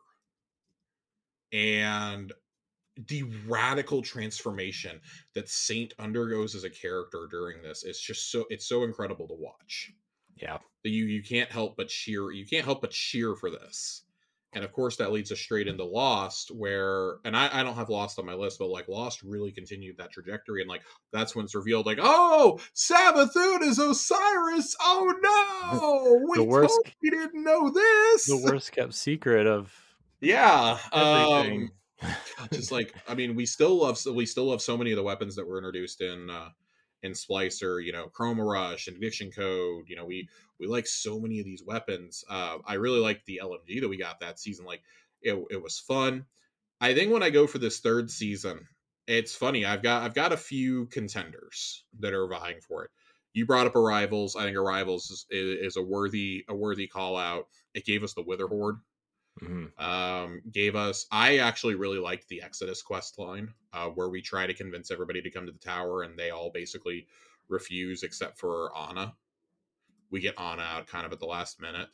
And the radical transformation that Saint undergoes as a character during this is just it's so incredible to watch. Yeah. You can't help but cheer for this. And of course that leads us straight into Lost, where, and I don't have Lost on my list, but like Lost really continued that trajectory, and like that's when it's revealed, like, oh, Savathun is Osiris. Oh no, we didn't know this. The worst kept secret of everything. Just like, I mean, we still love so many of the weapons that were introduced in Splicer, Chroma Rush and Ignition Code. We like so many of these weapons. I really liked the LMG that we got that season. Like, it was fun. I think when I go for this 3rd season, it's funny. I've got a few contenders that are vying for it. You brought up Arrivals. I think Arrivals is a worthy call out. It gave us the Wither Horde. Mm-hmm. I actually really liked the Exodus quest line, where we try to convince everybody to come to the tower and they all basically refuse except for Ana. We get Ana out kind of at the last minute.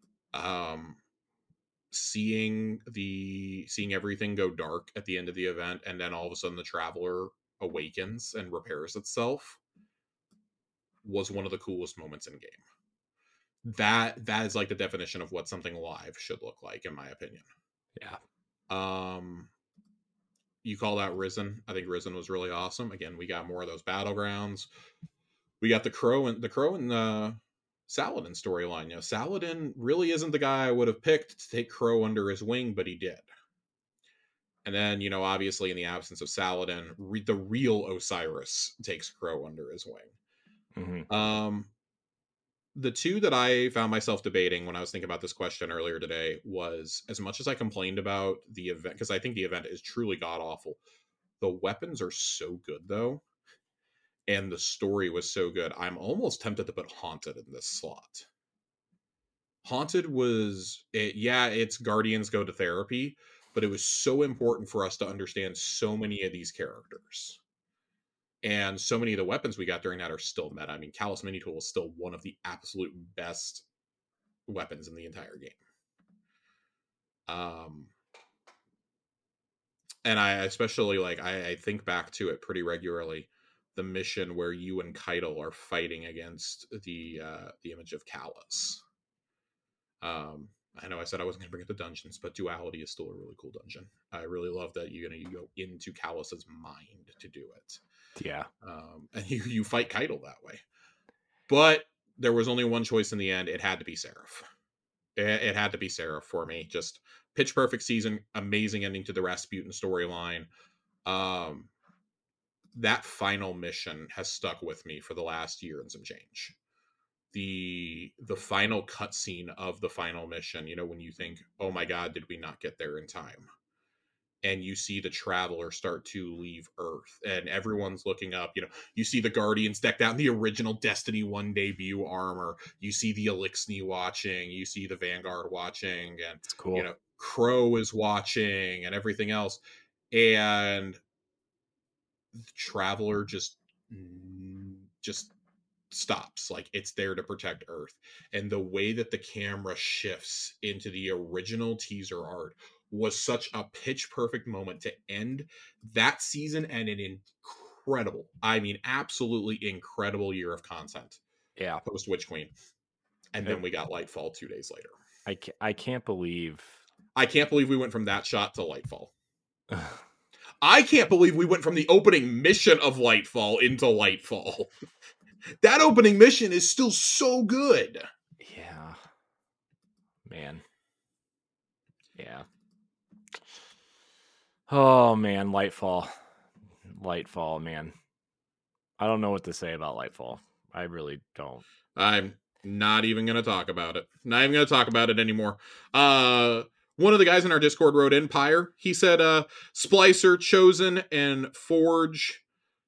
Seeing everything go dark at the end of the event, and then all of a sudden the Traveler awakens and repairs itself, was one of the coolest moments in game. That is like the definition of what something live should look like, in my opinion. Yeah. You call out Risen. I think Risen was really awesome. Again, we got more of those battlegrounds. We got the Crow and Saladin storyline. Saladin really isn't the guy I would have picked to take Crow under his wing, but he did. And then, obviously in the absence of Saladin, the real Osiris takes Crow under his wing. Mm-hmm. The 2 that I found myself debating when I was thinking about this question earlier today was, as much as I complained about the event, because I think the event is truly god-awful, the weapons are so good, though, and the story was so good, I'm almost tempted to put Haunted in this slot. Haunted was, it's Guardians Go to Therapy, but it was so important for us to understand so many of these characters. And so many of the weapons we got during that are still meta. I mean, Callous Mini Tool is still one of the absolute best weapons in the entire game. And I especially I think back to it pretty regularly. The mission where you and Keitel are fighting against the image of Callous. I know I said I wasn't going to bring up the dungeons, but Duality is still a really cool dungeon. I really love that you go into Callus's mind to do it. Yeah. And you fight Keitel that way. But there was only one choice in the end. It had to be Seraph. It had to be Seraph for me. Just pitch perfect season, amazing ending to the Rasputin storyline. That final mission has stuck with me for the last year and some change. The final cutscene of the final mission, when you think, oh my God, did we not get there in time? And you see the Traveler start to leave Earth, and everyone's looking up. You see the Guardians decked out in the original Destiny 1 debut armor. You see the Elixni watching. You see the Vanguard watching, and it's cool. Crow is watching, and everything else. And the Traveler just just stops. Like, it's there to protect Earth. And the way that the camera shifts into the original teaser art was such a pitch perfect moment to end that season and an incredible, I mean, absolutely incredible year of content. Yeah. Post Witch Queen. And then we got Lightfall 2 days later. I can't believe we went from that shot to Lightfall. I can't believe we went from the opening mission of Lightfall into Lightfall. That opening mission is still so good. Yeah. Man. Yeah. Oh, man. Lightfall, man. I don't know what to say about Lightfall. I really don't. I'm not even going to talk about it. Not even going to talk about it anymore. One of the guys in our Discord wrote in, Pyre. He said, Splicer, Chosen, and Forge.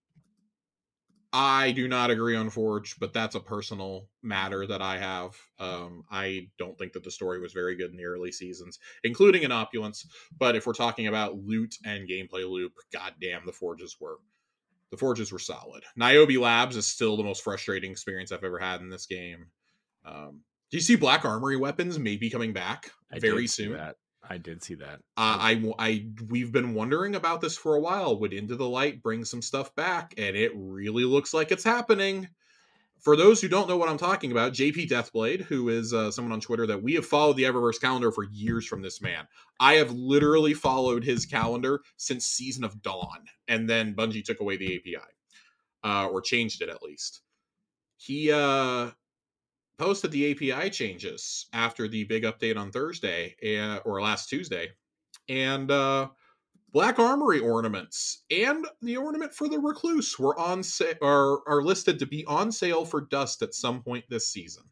I do not agree on Forge, but that's a personal matter that I have. I don't think that the story was very good in the early seasons, including in Opulence. But if we're talking about loot and gameplay loop, goddamn, the Forges were solid. Niobe Labs is still the most frustrating experience I've ever had in this game. Do you see Black Armory weapons maybe coming back very soon? I did see that. We've been wondering about this for a while. Would Into the Light bring some stuff back? And it really looks like it's happening. For those who don't know what I'm talking about, JP Deathblade, who is someone on Twitter that we have followed the Eververse calendar for years from this man. I have literally followed his calendar since Season of Dawn, and then Bungie took away the API, or changed it at least. He posted the API changes after the big update on Thursday, or last Tuesday, and Black Armory ornaments and the ornament for the Recluse were on are listed to be on sale for dust at some point this season.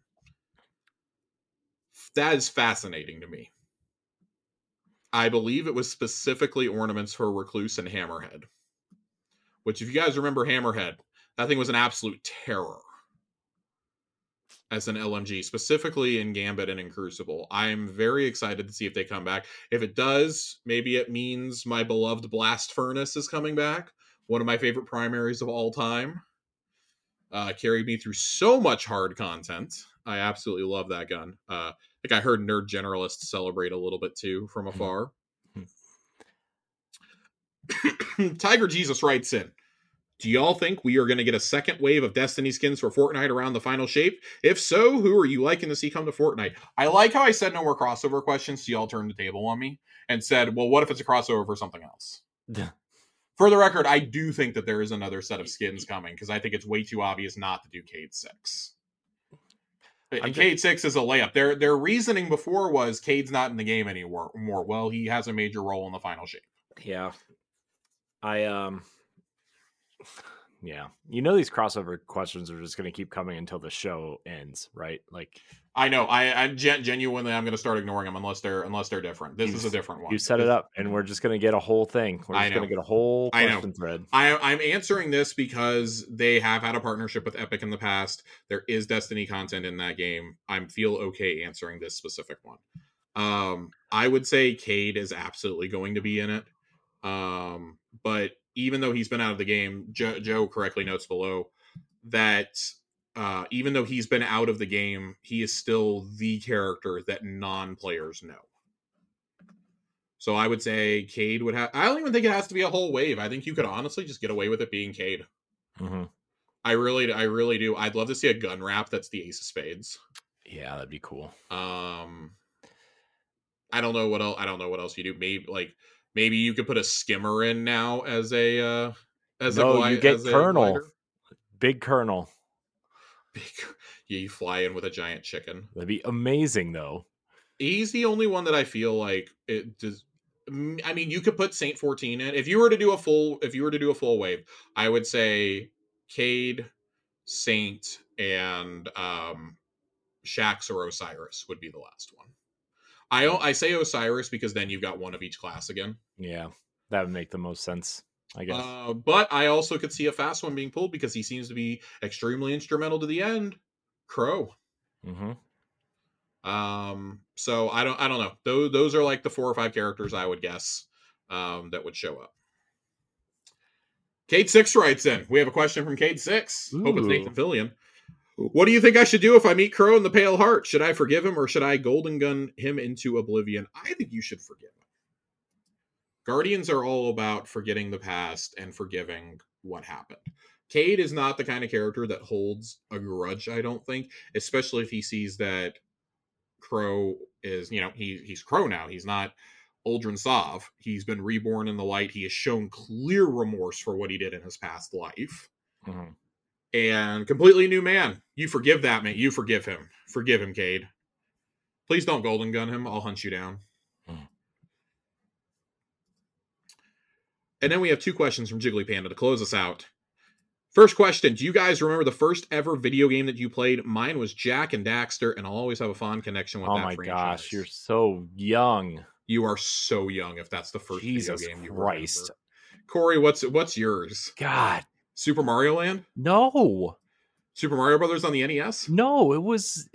That is fascinating to me. I believe it was specifically ornaments for Recluse and Hammerhead, which, if you guys remember Hammerhead, that thing was an absolute terror as an LMG, specifically in Gambit and in Crucible. I'm very excited to see if they come back. If it does, maybe it means my beloved Blast Furnace is coming back. One of my favorite primaries of all time. Carried me through so much hard content. I absolutely love that gun. I think I heard Nerd Generalist celebrate a little bit too from afar. Tiger Jesus writes in, do y'all think we are going to get a second wave of Destiny skins for Fortnite around the final shape? If so, who are you liking to see come to Fortnite? I like how I said no more crossover questions, so y'all turned the table on me and said, well, what if it's a crossover for something else? For the record, I do think that there is another set of skins coming, because I think it's way too obvious not to do Cade 6. Cade 6 is a layup. Their reasoning before was Cade's not in the game anymore. Well, he has a major role in the final shape. Yeah. Yeah, you know, these crossover questions are just going to keep coming until the show ends, right? Like, I know. I genuinely, I'm going to start ignoring them unless they're different. This is a different one. You set it up, and we're just going to get a whole thing. We're just going to get a whole question thread. I'm answering this because they have had a partnership with Epic in the past. There is Destiny content in that game. I feel okay answering this specific one. I would say Cade is absolutely going to be in it. But even though he's been out of the game, Joe correctly notes below that even though he's been out of the game, he is still the character that non-players know. So I would say Cade would have... I don't even think it has to be a whole wave. I think you could honestly just get away with it being Cade. Mm-hmm. I really do. I'd love to see a gun wrap that's the Ace of Spades. Yeah, that'd be cool. I don't know what else you do. Maybe you could put a skimmer in now as a you get Colonel. Big Colonel. Yeah, you fly in with a giant chicken. That'd be amazing, though. He's the only one that I feel like it does. I mean, you could put Saint 14 in. If you were to do a full wave, I would say Cade, Saint, and Shaxx or Osiris would be the last one. I say Osiris because then you've got one of each class again. Yeah, that would make the most sense, I guess. But I also could see a fast one being pulled because he seems to be extremely instrumental to the end. Crow. Mm-hmm. So I don't know. Those are like the 4 or 5 characters I would guess that would show up. Cade 6 writes in. We have a question from Cade 6. Ooh. Hope it's Nathan Fillion. What do you think I should do if I meet Crow in the Pale Heart? Should I forgive him or should I golden gun him into oblivion? I think you should forgive him. Guardians are all about forgetting the past and forgiving what happened. Cade is not the kind of character that holds a grudge, I don't think, especially if he sees that Crow is, he's Crow now. He's not Uldren Sov. He's been reborn in the light. He has shown clear remorse for what he did in his past life. Mm-hmm. And completely new man. You forgive that, man. You forgive him. Forgive him, Cade. Please don't golden gun him. I'll hunt you down. And then we have 2 questions from Jiggly Panda to close us out. First question, do you guys remember the first ever video game that you played? Mine was Jak and Daxter, and I'll always have a fond connection with that franchise. Oh my gosh, you're so young. You are so young if that's the first Jesus video game you Christ. remember. Corey, what's yours? God. Super Mario Land? No. Super Mario Brothers on the NES? No, it was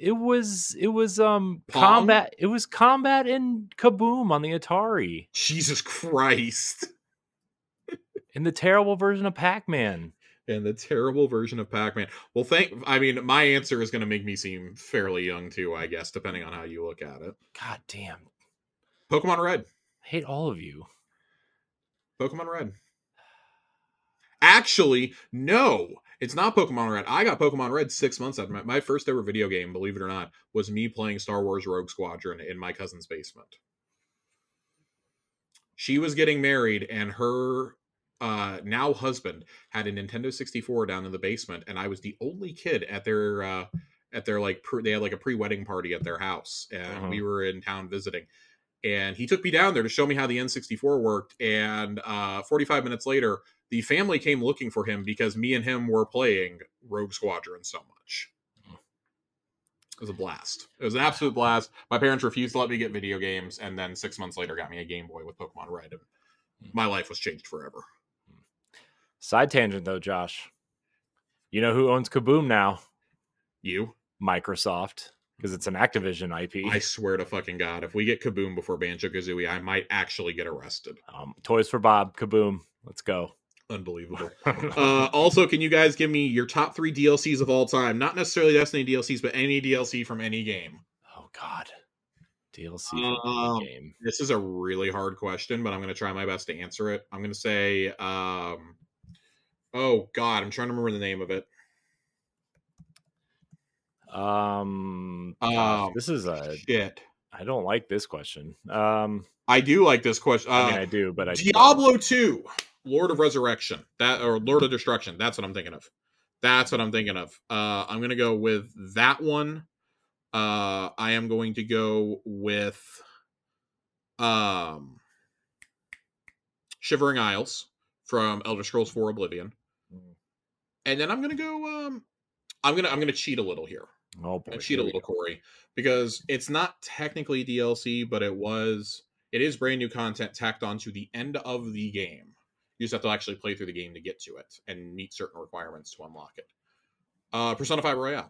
Combat. It was Combat and Kaboom on the Atari. Jesus Christ. And the terrible version of Pac-Man. And the terrible version of Pac-Man. Well, my answer is going to make me seem fairly young too, I guess, depending on how you look at it. God damn. Pokemon Red. I hate all of you. Pokemon Red. Actually, no, it's not Pokemon Red. I got Pokemon Red 6 months after my first ever video game, believe it or not, was me playing Star Wars Rogue Squadron in my cousin's basement. She was getting married, and her now husband had a Nintendo 64 down in the basement, and I was the only kid at their they had like a pre-wedding party at their house, and we were in town visiting. And he took me down there to show me how the N64 worked. And 45 minutes later, the family came looking for him because me and him were playing Rogue Squadron so much. It was a blast. It was an absolute blast. My parents refused to let me get video games. And then 6 months later, got me a Game Boy with Pokemon Red. And my life was changed forever. Side tangent, though, Josh. You know who owns Kaboom now? You? Microsoft. Because it's an Activision IP. I swear to fucking God, if we get Kaboom before Banjo-Kazooie, I might actually get arrested. Toys for Bob, Kaboom. Let's go. Unbelievable. Also, can you guys give me your top 3 DLCs of all time? Not necessarily Destiny DLCs, but any DLC from any game. Oh, God. DLC from any game. This is a really hard question, but I'm going to try my best to answer it. I'm going to say, oh, God, I'm trying to remember the name of it. This is a shit. I don't like this question. I do like this question. I do, but I Diablo 2, Lord of Resurrection, or Lord of Destruction. That's what I'm thinking of. I'm gonna go with that one. I am going to go with Shivering Isles from Elder Scrolls 4 Oblivion, and then I'm gonna go. I'm gonna cheat a little here. Oh boy, cheat a little, Corey, because it's not technically DLC, but it is brand new content tacked onto the end of the game. You just have to actually play through the game to get to it and meet certain requirements to unlock it. Persona 5 Royale.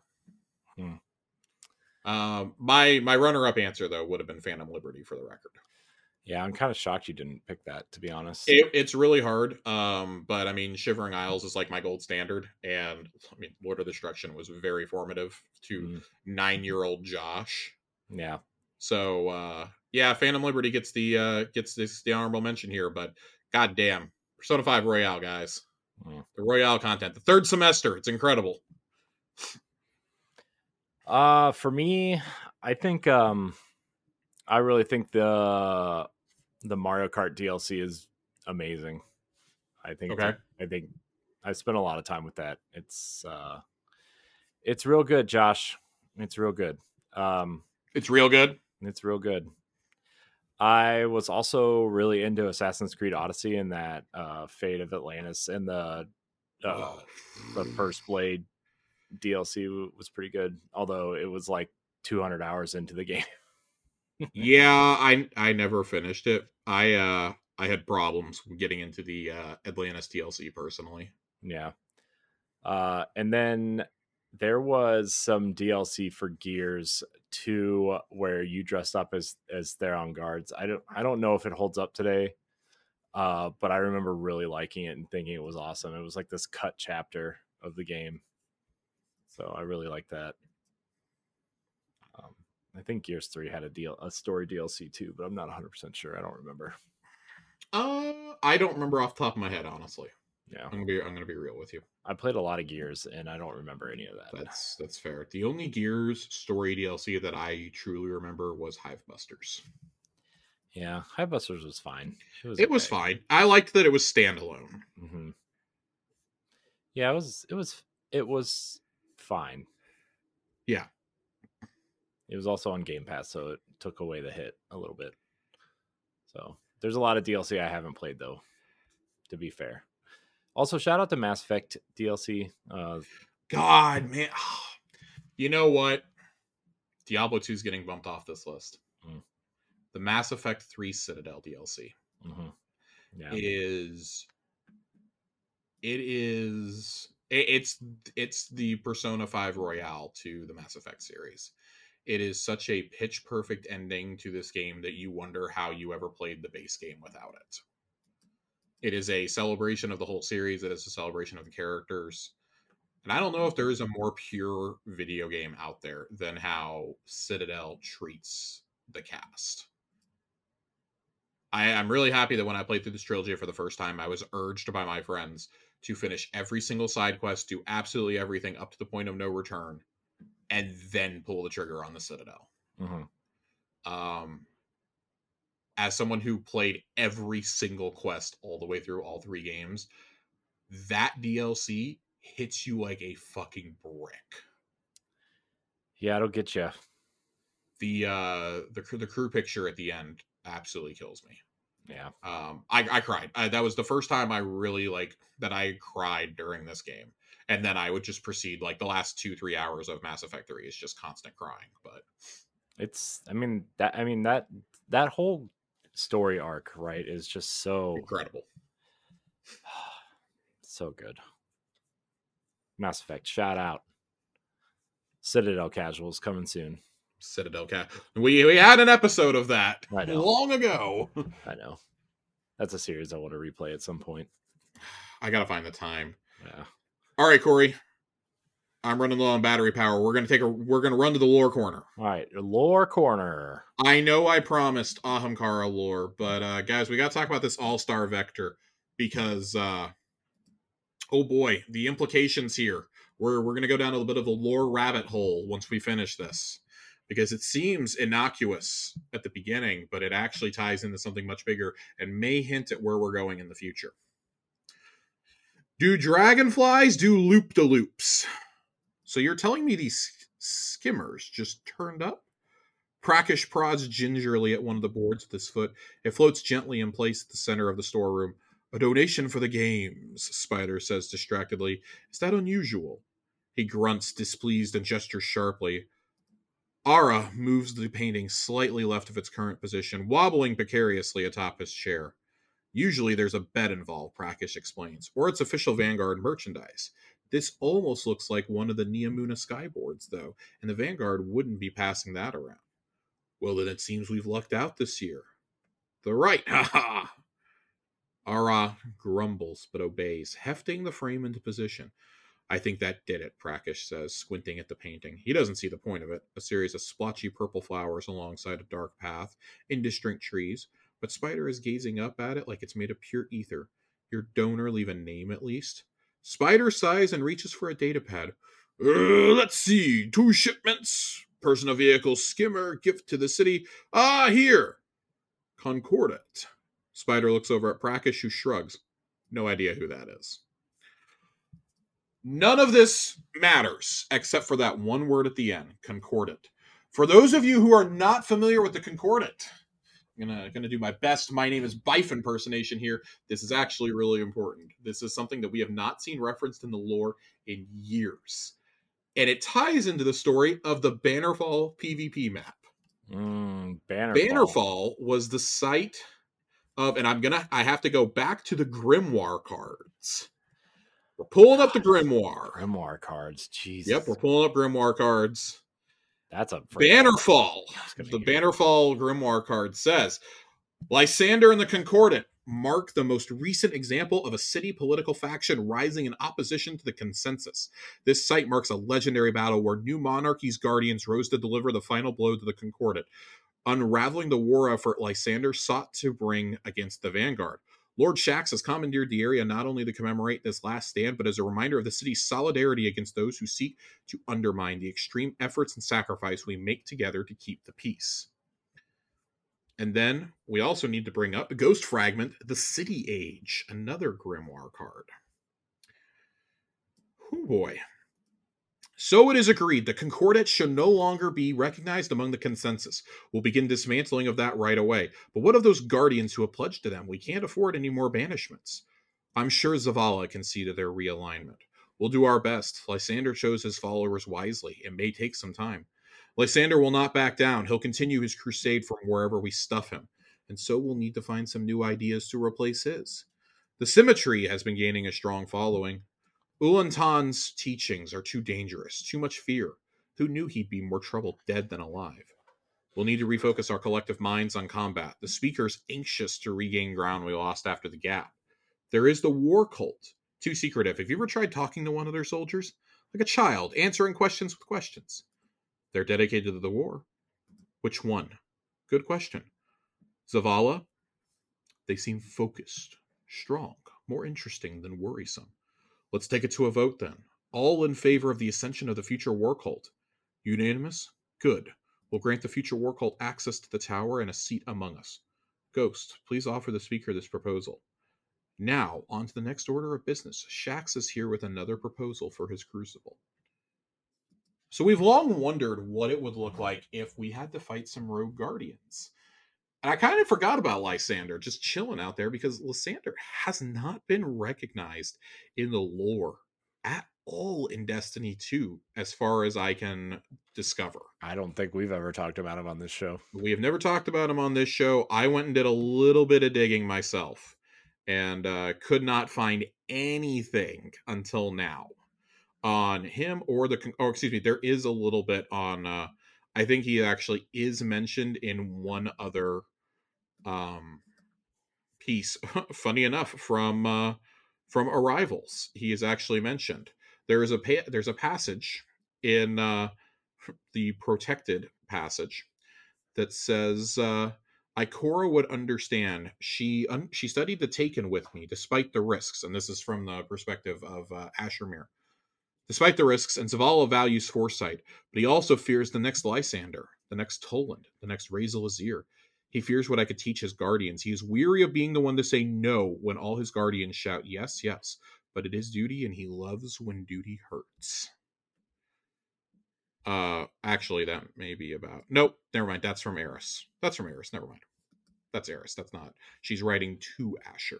My runner-up answer though would have been Phantom Liberty, for the record. Yeah, I'm kind of shocked you didn't pick that, to be honest. It's really hard, but I mean, Shivering Isles is like my gold standard, and I mean, Lord of Destruction was very formative to 9-year-old Josh. Yeah. So, Phantom Liberty gets the honorable mention here, but goddamn, Persona 5 Royale, guys, the Royale content, the 3rd semester, it's incredible. For me, I think I really think the Mario Kart DLC is amazing. I think I spent a lot of time with that. It's real good, Josh. It's real good. It's real good. It's real good. I was also really into Assassin's Creed Odyssey and that Fate of Atlantis, and the First Blade DLC was pretty good, although it was like 200 hours into the game. Yeah, I never finished it. I had problems getting into the Atlantis DLC personally. Yeah. And then there was some DLC for Gears 2 where you dressed up as Theron guards. I don't know if it holds up today. But I remember really liking it and thinking it was awesome. It was like this cut chapter of the game. So I really like that. I think Gears 3 had a story DLC too, but I'm not 100% sure. I don't remember. I don't remember off the top of my head, honestly. Yeah, I'm gonna be real with you. I played a lot of Gears, and I don't remember any of that. That's fair. The only Gears story DLC that I truly remember was Hivebusters. Yeah, Hivebusters was fine. It was fine. I liked that it was standalone. Mm-hmm. Yeah, it was fine. Yeah. It was also on Game Pass, so it took away the hit a little bit. So there's a lot of DLC I haven't played, though, to be fair. Also, shout out to Mass Effect DLC. God, man. You know what? Diablo 2 is getting bumped off this list. The Mass Effect 3 Citadel DLC it's the Persona 5 Royale to the Mass Effect series. It is such a pitch perfect ending to this game that you wonder how you ever played the base game without it. It is a celebration of the whole series. It is a celebration of the characters. And I don't know if there is a more pure video game out there than how Citadel treats the cast. I'm really happy that when I played through this trilogy for the first time, I was urged by my friends to finish every single side quest, do absolutely everything up to the point of no return, and then pull the trigger on the Citadel. As someone who played every single quest all the way through all 3 games, that DLC hits you like a fucking brick. Yeah, it'll get you. The crew picture at the end absolutely kills me. Yeah. I cried. That was the first time I really that I cried during this game. And then I would just proceed, like the last 2-3 hours of Mass Effect 3 is just constant crying. But that whole story arc, right, is just so incredible. So good. Mass Effect, shout out. Citadel Casuals coming soon. Citadel Cat. We had an episode of that long ago. I know. That's a series I want to replay at some point. I gotta find the time. Yeah. All right, Corey. I'm running low on battery power. We're gonna run to the lore corner. All right, lore corner. I know I promised Ahamkara lore, but guys, we gotta talk about this All-Star Vector because oh boy, the implications here. We're gonna go down a little bit of a lore rabbit hole once we finish this. Because it seems innocuous at the beginning, but it actually ties into something much bigger and may hint at where we're going in the future. Do dragonflies do loop-de-loops? So you're telling me these skimmers just turned up? Prakish prods gingerly at one of the boards with his foot. It floats gently in place at the center of the storeroom. A donation for the games, Spider says distractedly. Is that unusual? He grunts, displeased, and gestures sharply. Ara moves the painting slightly left of its current position, wobbling precariously atop his chair. Usually there's a bet involved, Prakish explains, or it's official Vanguard merchandise. This almost looks like one of the Neomuna skyboards, though, and the Vanguard wouldn't be passing that around. Well, then it seems we've lucked out this year. The right, haha! Ara grumbles, but obeys, hefting the frame into position. I think that did it, Prakish says, squinting at the painting. He doesn't see the point of it, a series of splotchy purple flowers alongside a dark path, indistinct trees, but Spider is gazing up at it like it's made of pure ether. Your donor leave a name at least? Spider sighs and reaches for a datapad. Let's see, 2 shipments, personal vehicle skimmer, gift to the city. Ah, here! Concordat. Spider looks over at Prakish, who shrugs. No idea who that is. None of this matters, except for that one word at the end, concordant. For those of you who are not familiar with the concordant, I'm gonna do my best My Name is Bife impersonation here. This is actually really important. This is something that we have not seen referenced in the lore in years. And it ties into the story of the Bannerfall PvP map. Bannerfall was the site of, and I have to go back to the Grimoire cards. We're pulling up the Grimoire. Grimoire cards, Jesus. Yep, we're pulling up Grimoire cards. That's a Bannerfall. The Bannerfall Grimoire card says, Lysander and the Concordant. mark the most recent example of a city political faction rising in opposition to the consensus. This site marks a legendary battle where New Monarchy's guardians rose to deliver the final blow to the Concordat, unraveling the war effort Lysander sought to bring against the Vanguard. Lord Shaxx has commandeered the area not only to commemorate this last stand, but as a reminder of the city's solidarity against those who seek to undermine the extreme efforts and sacrifice we make together to keep the peace. And then we also need to bring up the Ghost Fragment, the City Age, another Grimoire card. Oh boy. So it is agreed the Concordat should no longer be recognized among the consensus. We'll begin dismantling of that right away. But what of those guardians who have pledged to them? We can't afford any more banishments. I'm sure Zavala can see to their realignment. We'll do our best. Lysander chose his followers wisely. It may take some time. Lysander will not back down. He'll continue his crusade from wherever we stuff him. And so we'll need to find some new ideas to replace his. The Symmetry has been gaining a strong following. Ulantan's teachings are too dangerous, too much fear. Who knew he'd be more trouble dead than alive? We'll need to refocus our collective minds on combat. The speaker's anxious to regain ground we lost after the gap. There is the war cult. Too secretive. Have you ever tried talking to one of their soldiers? Like a child, answering questions with questions. They're dedicated to the war. Which one? Good question. Zavala? They seem focused, strong, more interesting than worrisome. Let's take it to a vote then. All in favor of the ascension of the future war cult. Unanimous? Good. We'll grant the future war cult access to the tower and a seat among us. Ghost, please offer the speaker this proposal. Now, on to the next order of business. Shaxx is here with another proposal for his crucible. So we've long wondered what it would look like if we had to fight some rogue guardians. And I kind of forgot about Lysander just chilling out there because Lysander has not been recognized in the lore at all in Destiny 2, as far as I can discover. I don't think we've ever talked about him on this show. We have never talked about him on this show. I went and did a little bit of digging myself and could not find anything until now on him or there is a little bit on, I think he actually is mentioned in one other piece, funny enough, from Arrivals. He is actually mentioned. There's a passage in the Protected passage that says Ikora would understand. She studied the Taken with me despite the risks, and this is from the perspective of Ashermere. Despite the risks, and Zavala values foresight, but he also fears the next Lysander, the next Toland, the next Razel Azir. He fears what I could teach his guardians. He is weary of being the one to say no when all his guardians shout yes, yes. But it is duty, and he loves when duty hurts. Actually, that may be about... Nope, never mind. That's from Eris. Never mind. That's Eris. That's not... She's writing to Asher.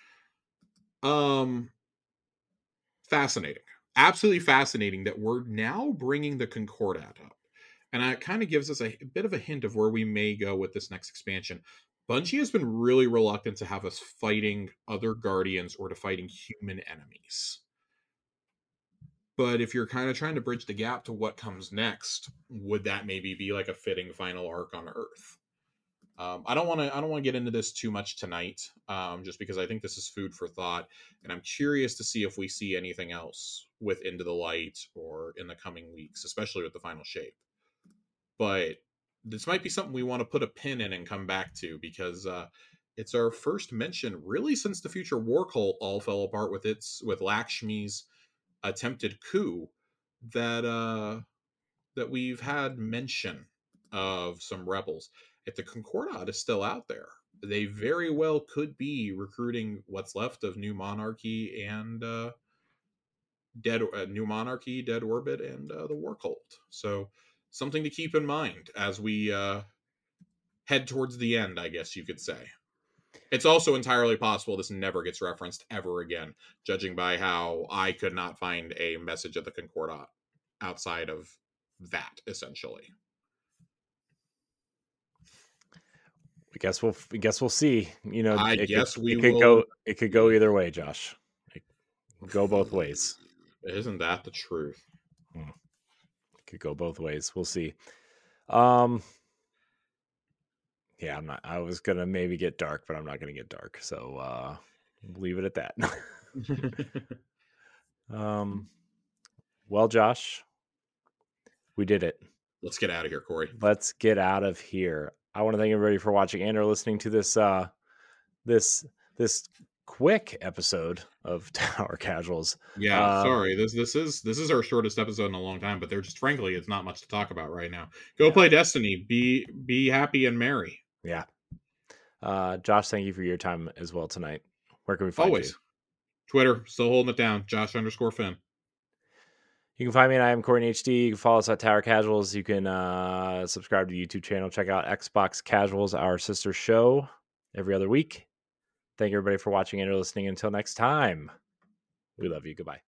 Fascinating. Absolutely fascinating that we're now bringing the Concordat up. And it kind of gives us a bit of a hint of where we may go with this next expansion. Bungie has been really reluctant to have us fighting other Guardians or to fighting human enemies. But if you're kind of trying to bridge the gap to what comes next, would that maybe be like a fitting final arc on Earth? I don't want to get into this too much tonight, just because I think this is food for thought, and I'm curious to see if we see anything else with Into the Light or in the coming weeks, especially with the final shape. But this might be something we want to put a pin in and come back to, because it's our first mention really since the Future War Cult all fell apart with Lakshmi's attempted coup that we've had mention of some rebels. If the Concordat is still out there, they very well could be recruiting what's left of New Monarchy and New Monarchy, Dead Orbit, and the War Cult. So something to keep in mind as we head towards the end, I guess you could say. It's also entirely possible this never gets referenced ever again, judging by how I could not find a message of the Concordat outside of that, essentially. I guess we'll see. You know, it could go either way, Josh. It could go both ways. Isn't that the truth? It could go both ways. We'll see. Yeah, I'm not. I was gonna maybe get dark, but I'm not gonna get dark. So leave it at that. Well, Josh, we did it. Let's get out of here, Corey. Let's get out of here. I want to thank everybody for watching and or listening to this this quick episode of Tower Casuals. Yeah, sorry. This is our shortest episode in a long time, but there's just frankly it's not much to talk about right now. Go play Destiny. Be happy and merry. Yeah. Josh, thank you for your time as well tonight. Where can we find you? Twitter, still holding it down. Josh_Finn. You can find me at I am Corey in HD. You can follow us at Tower Casuals. You can subscribe to the YouTube channel. Check out Xbox Casuals, our sister show, every other week. Thank you everybody for watching and listening. Until next time, we love you. Goodbye.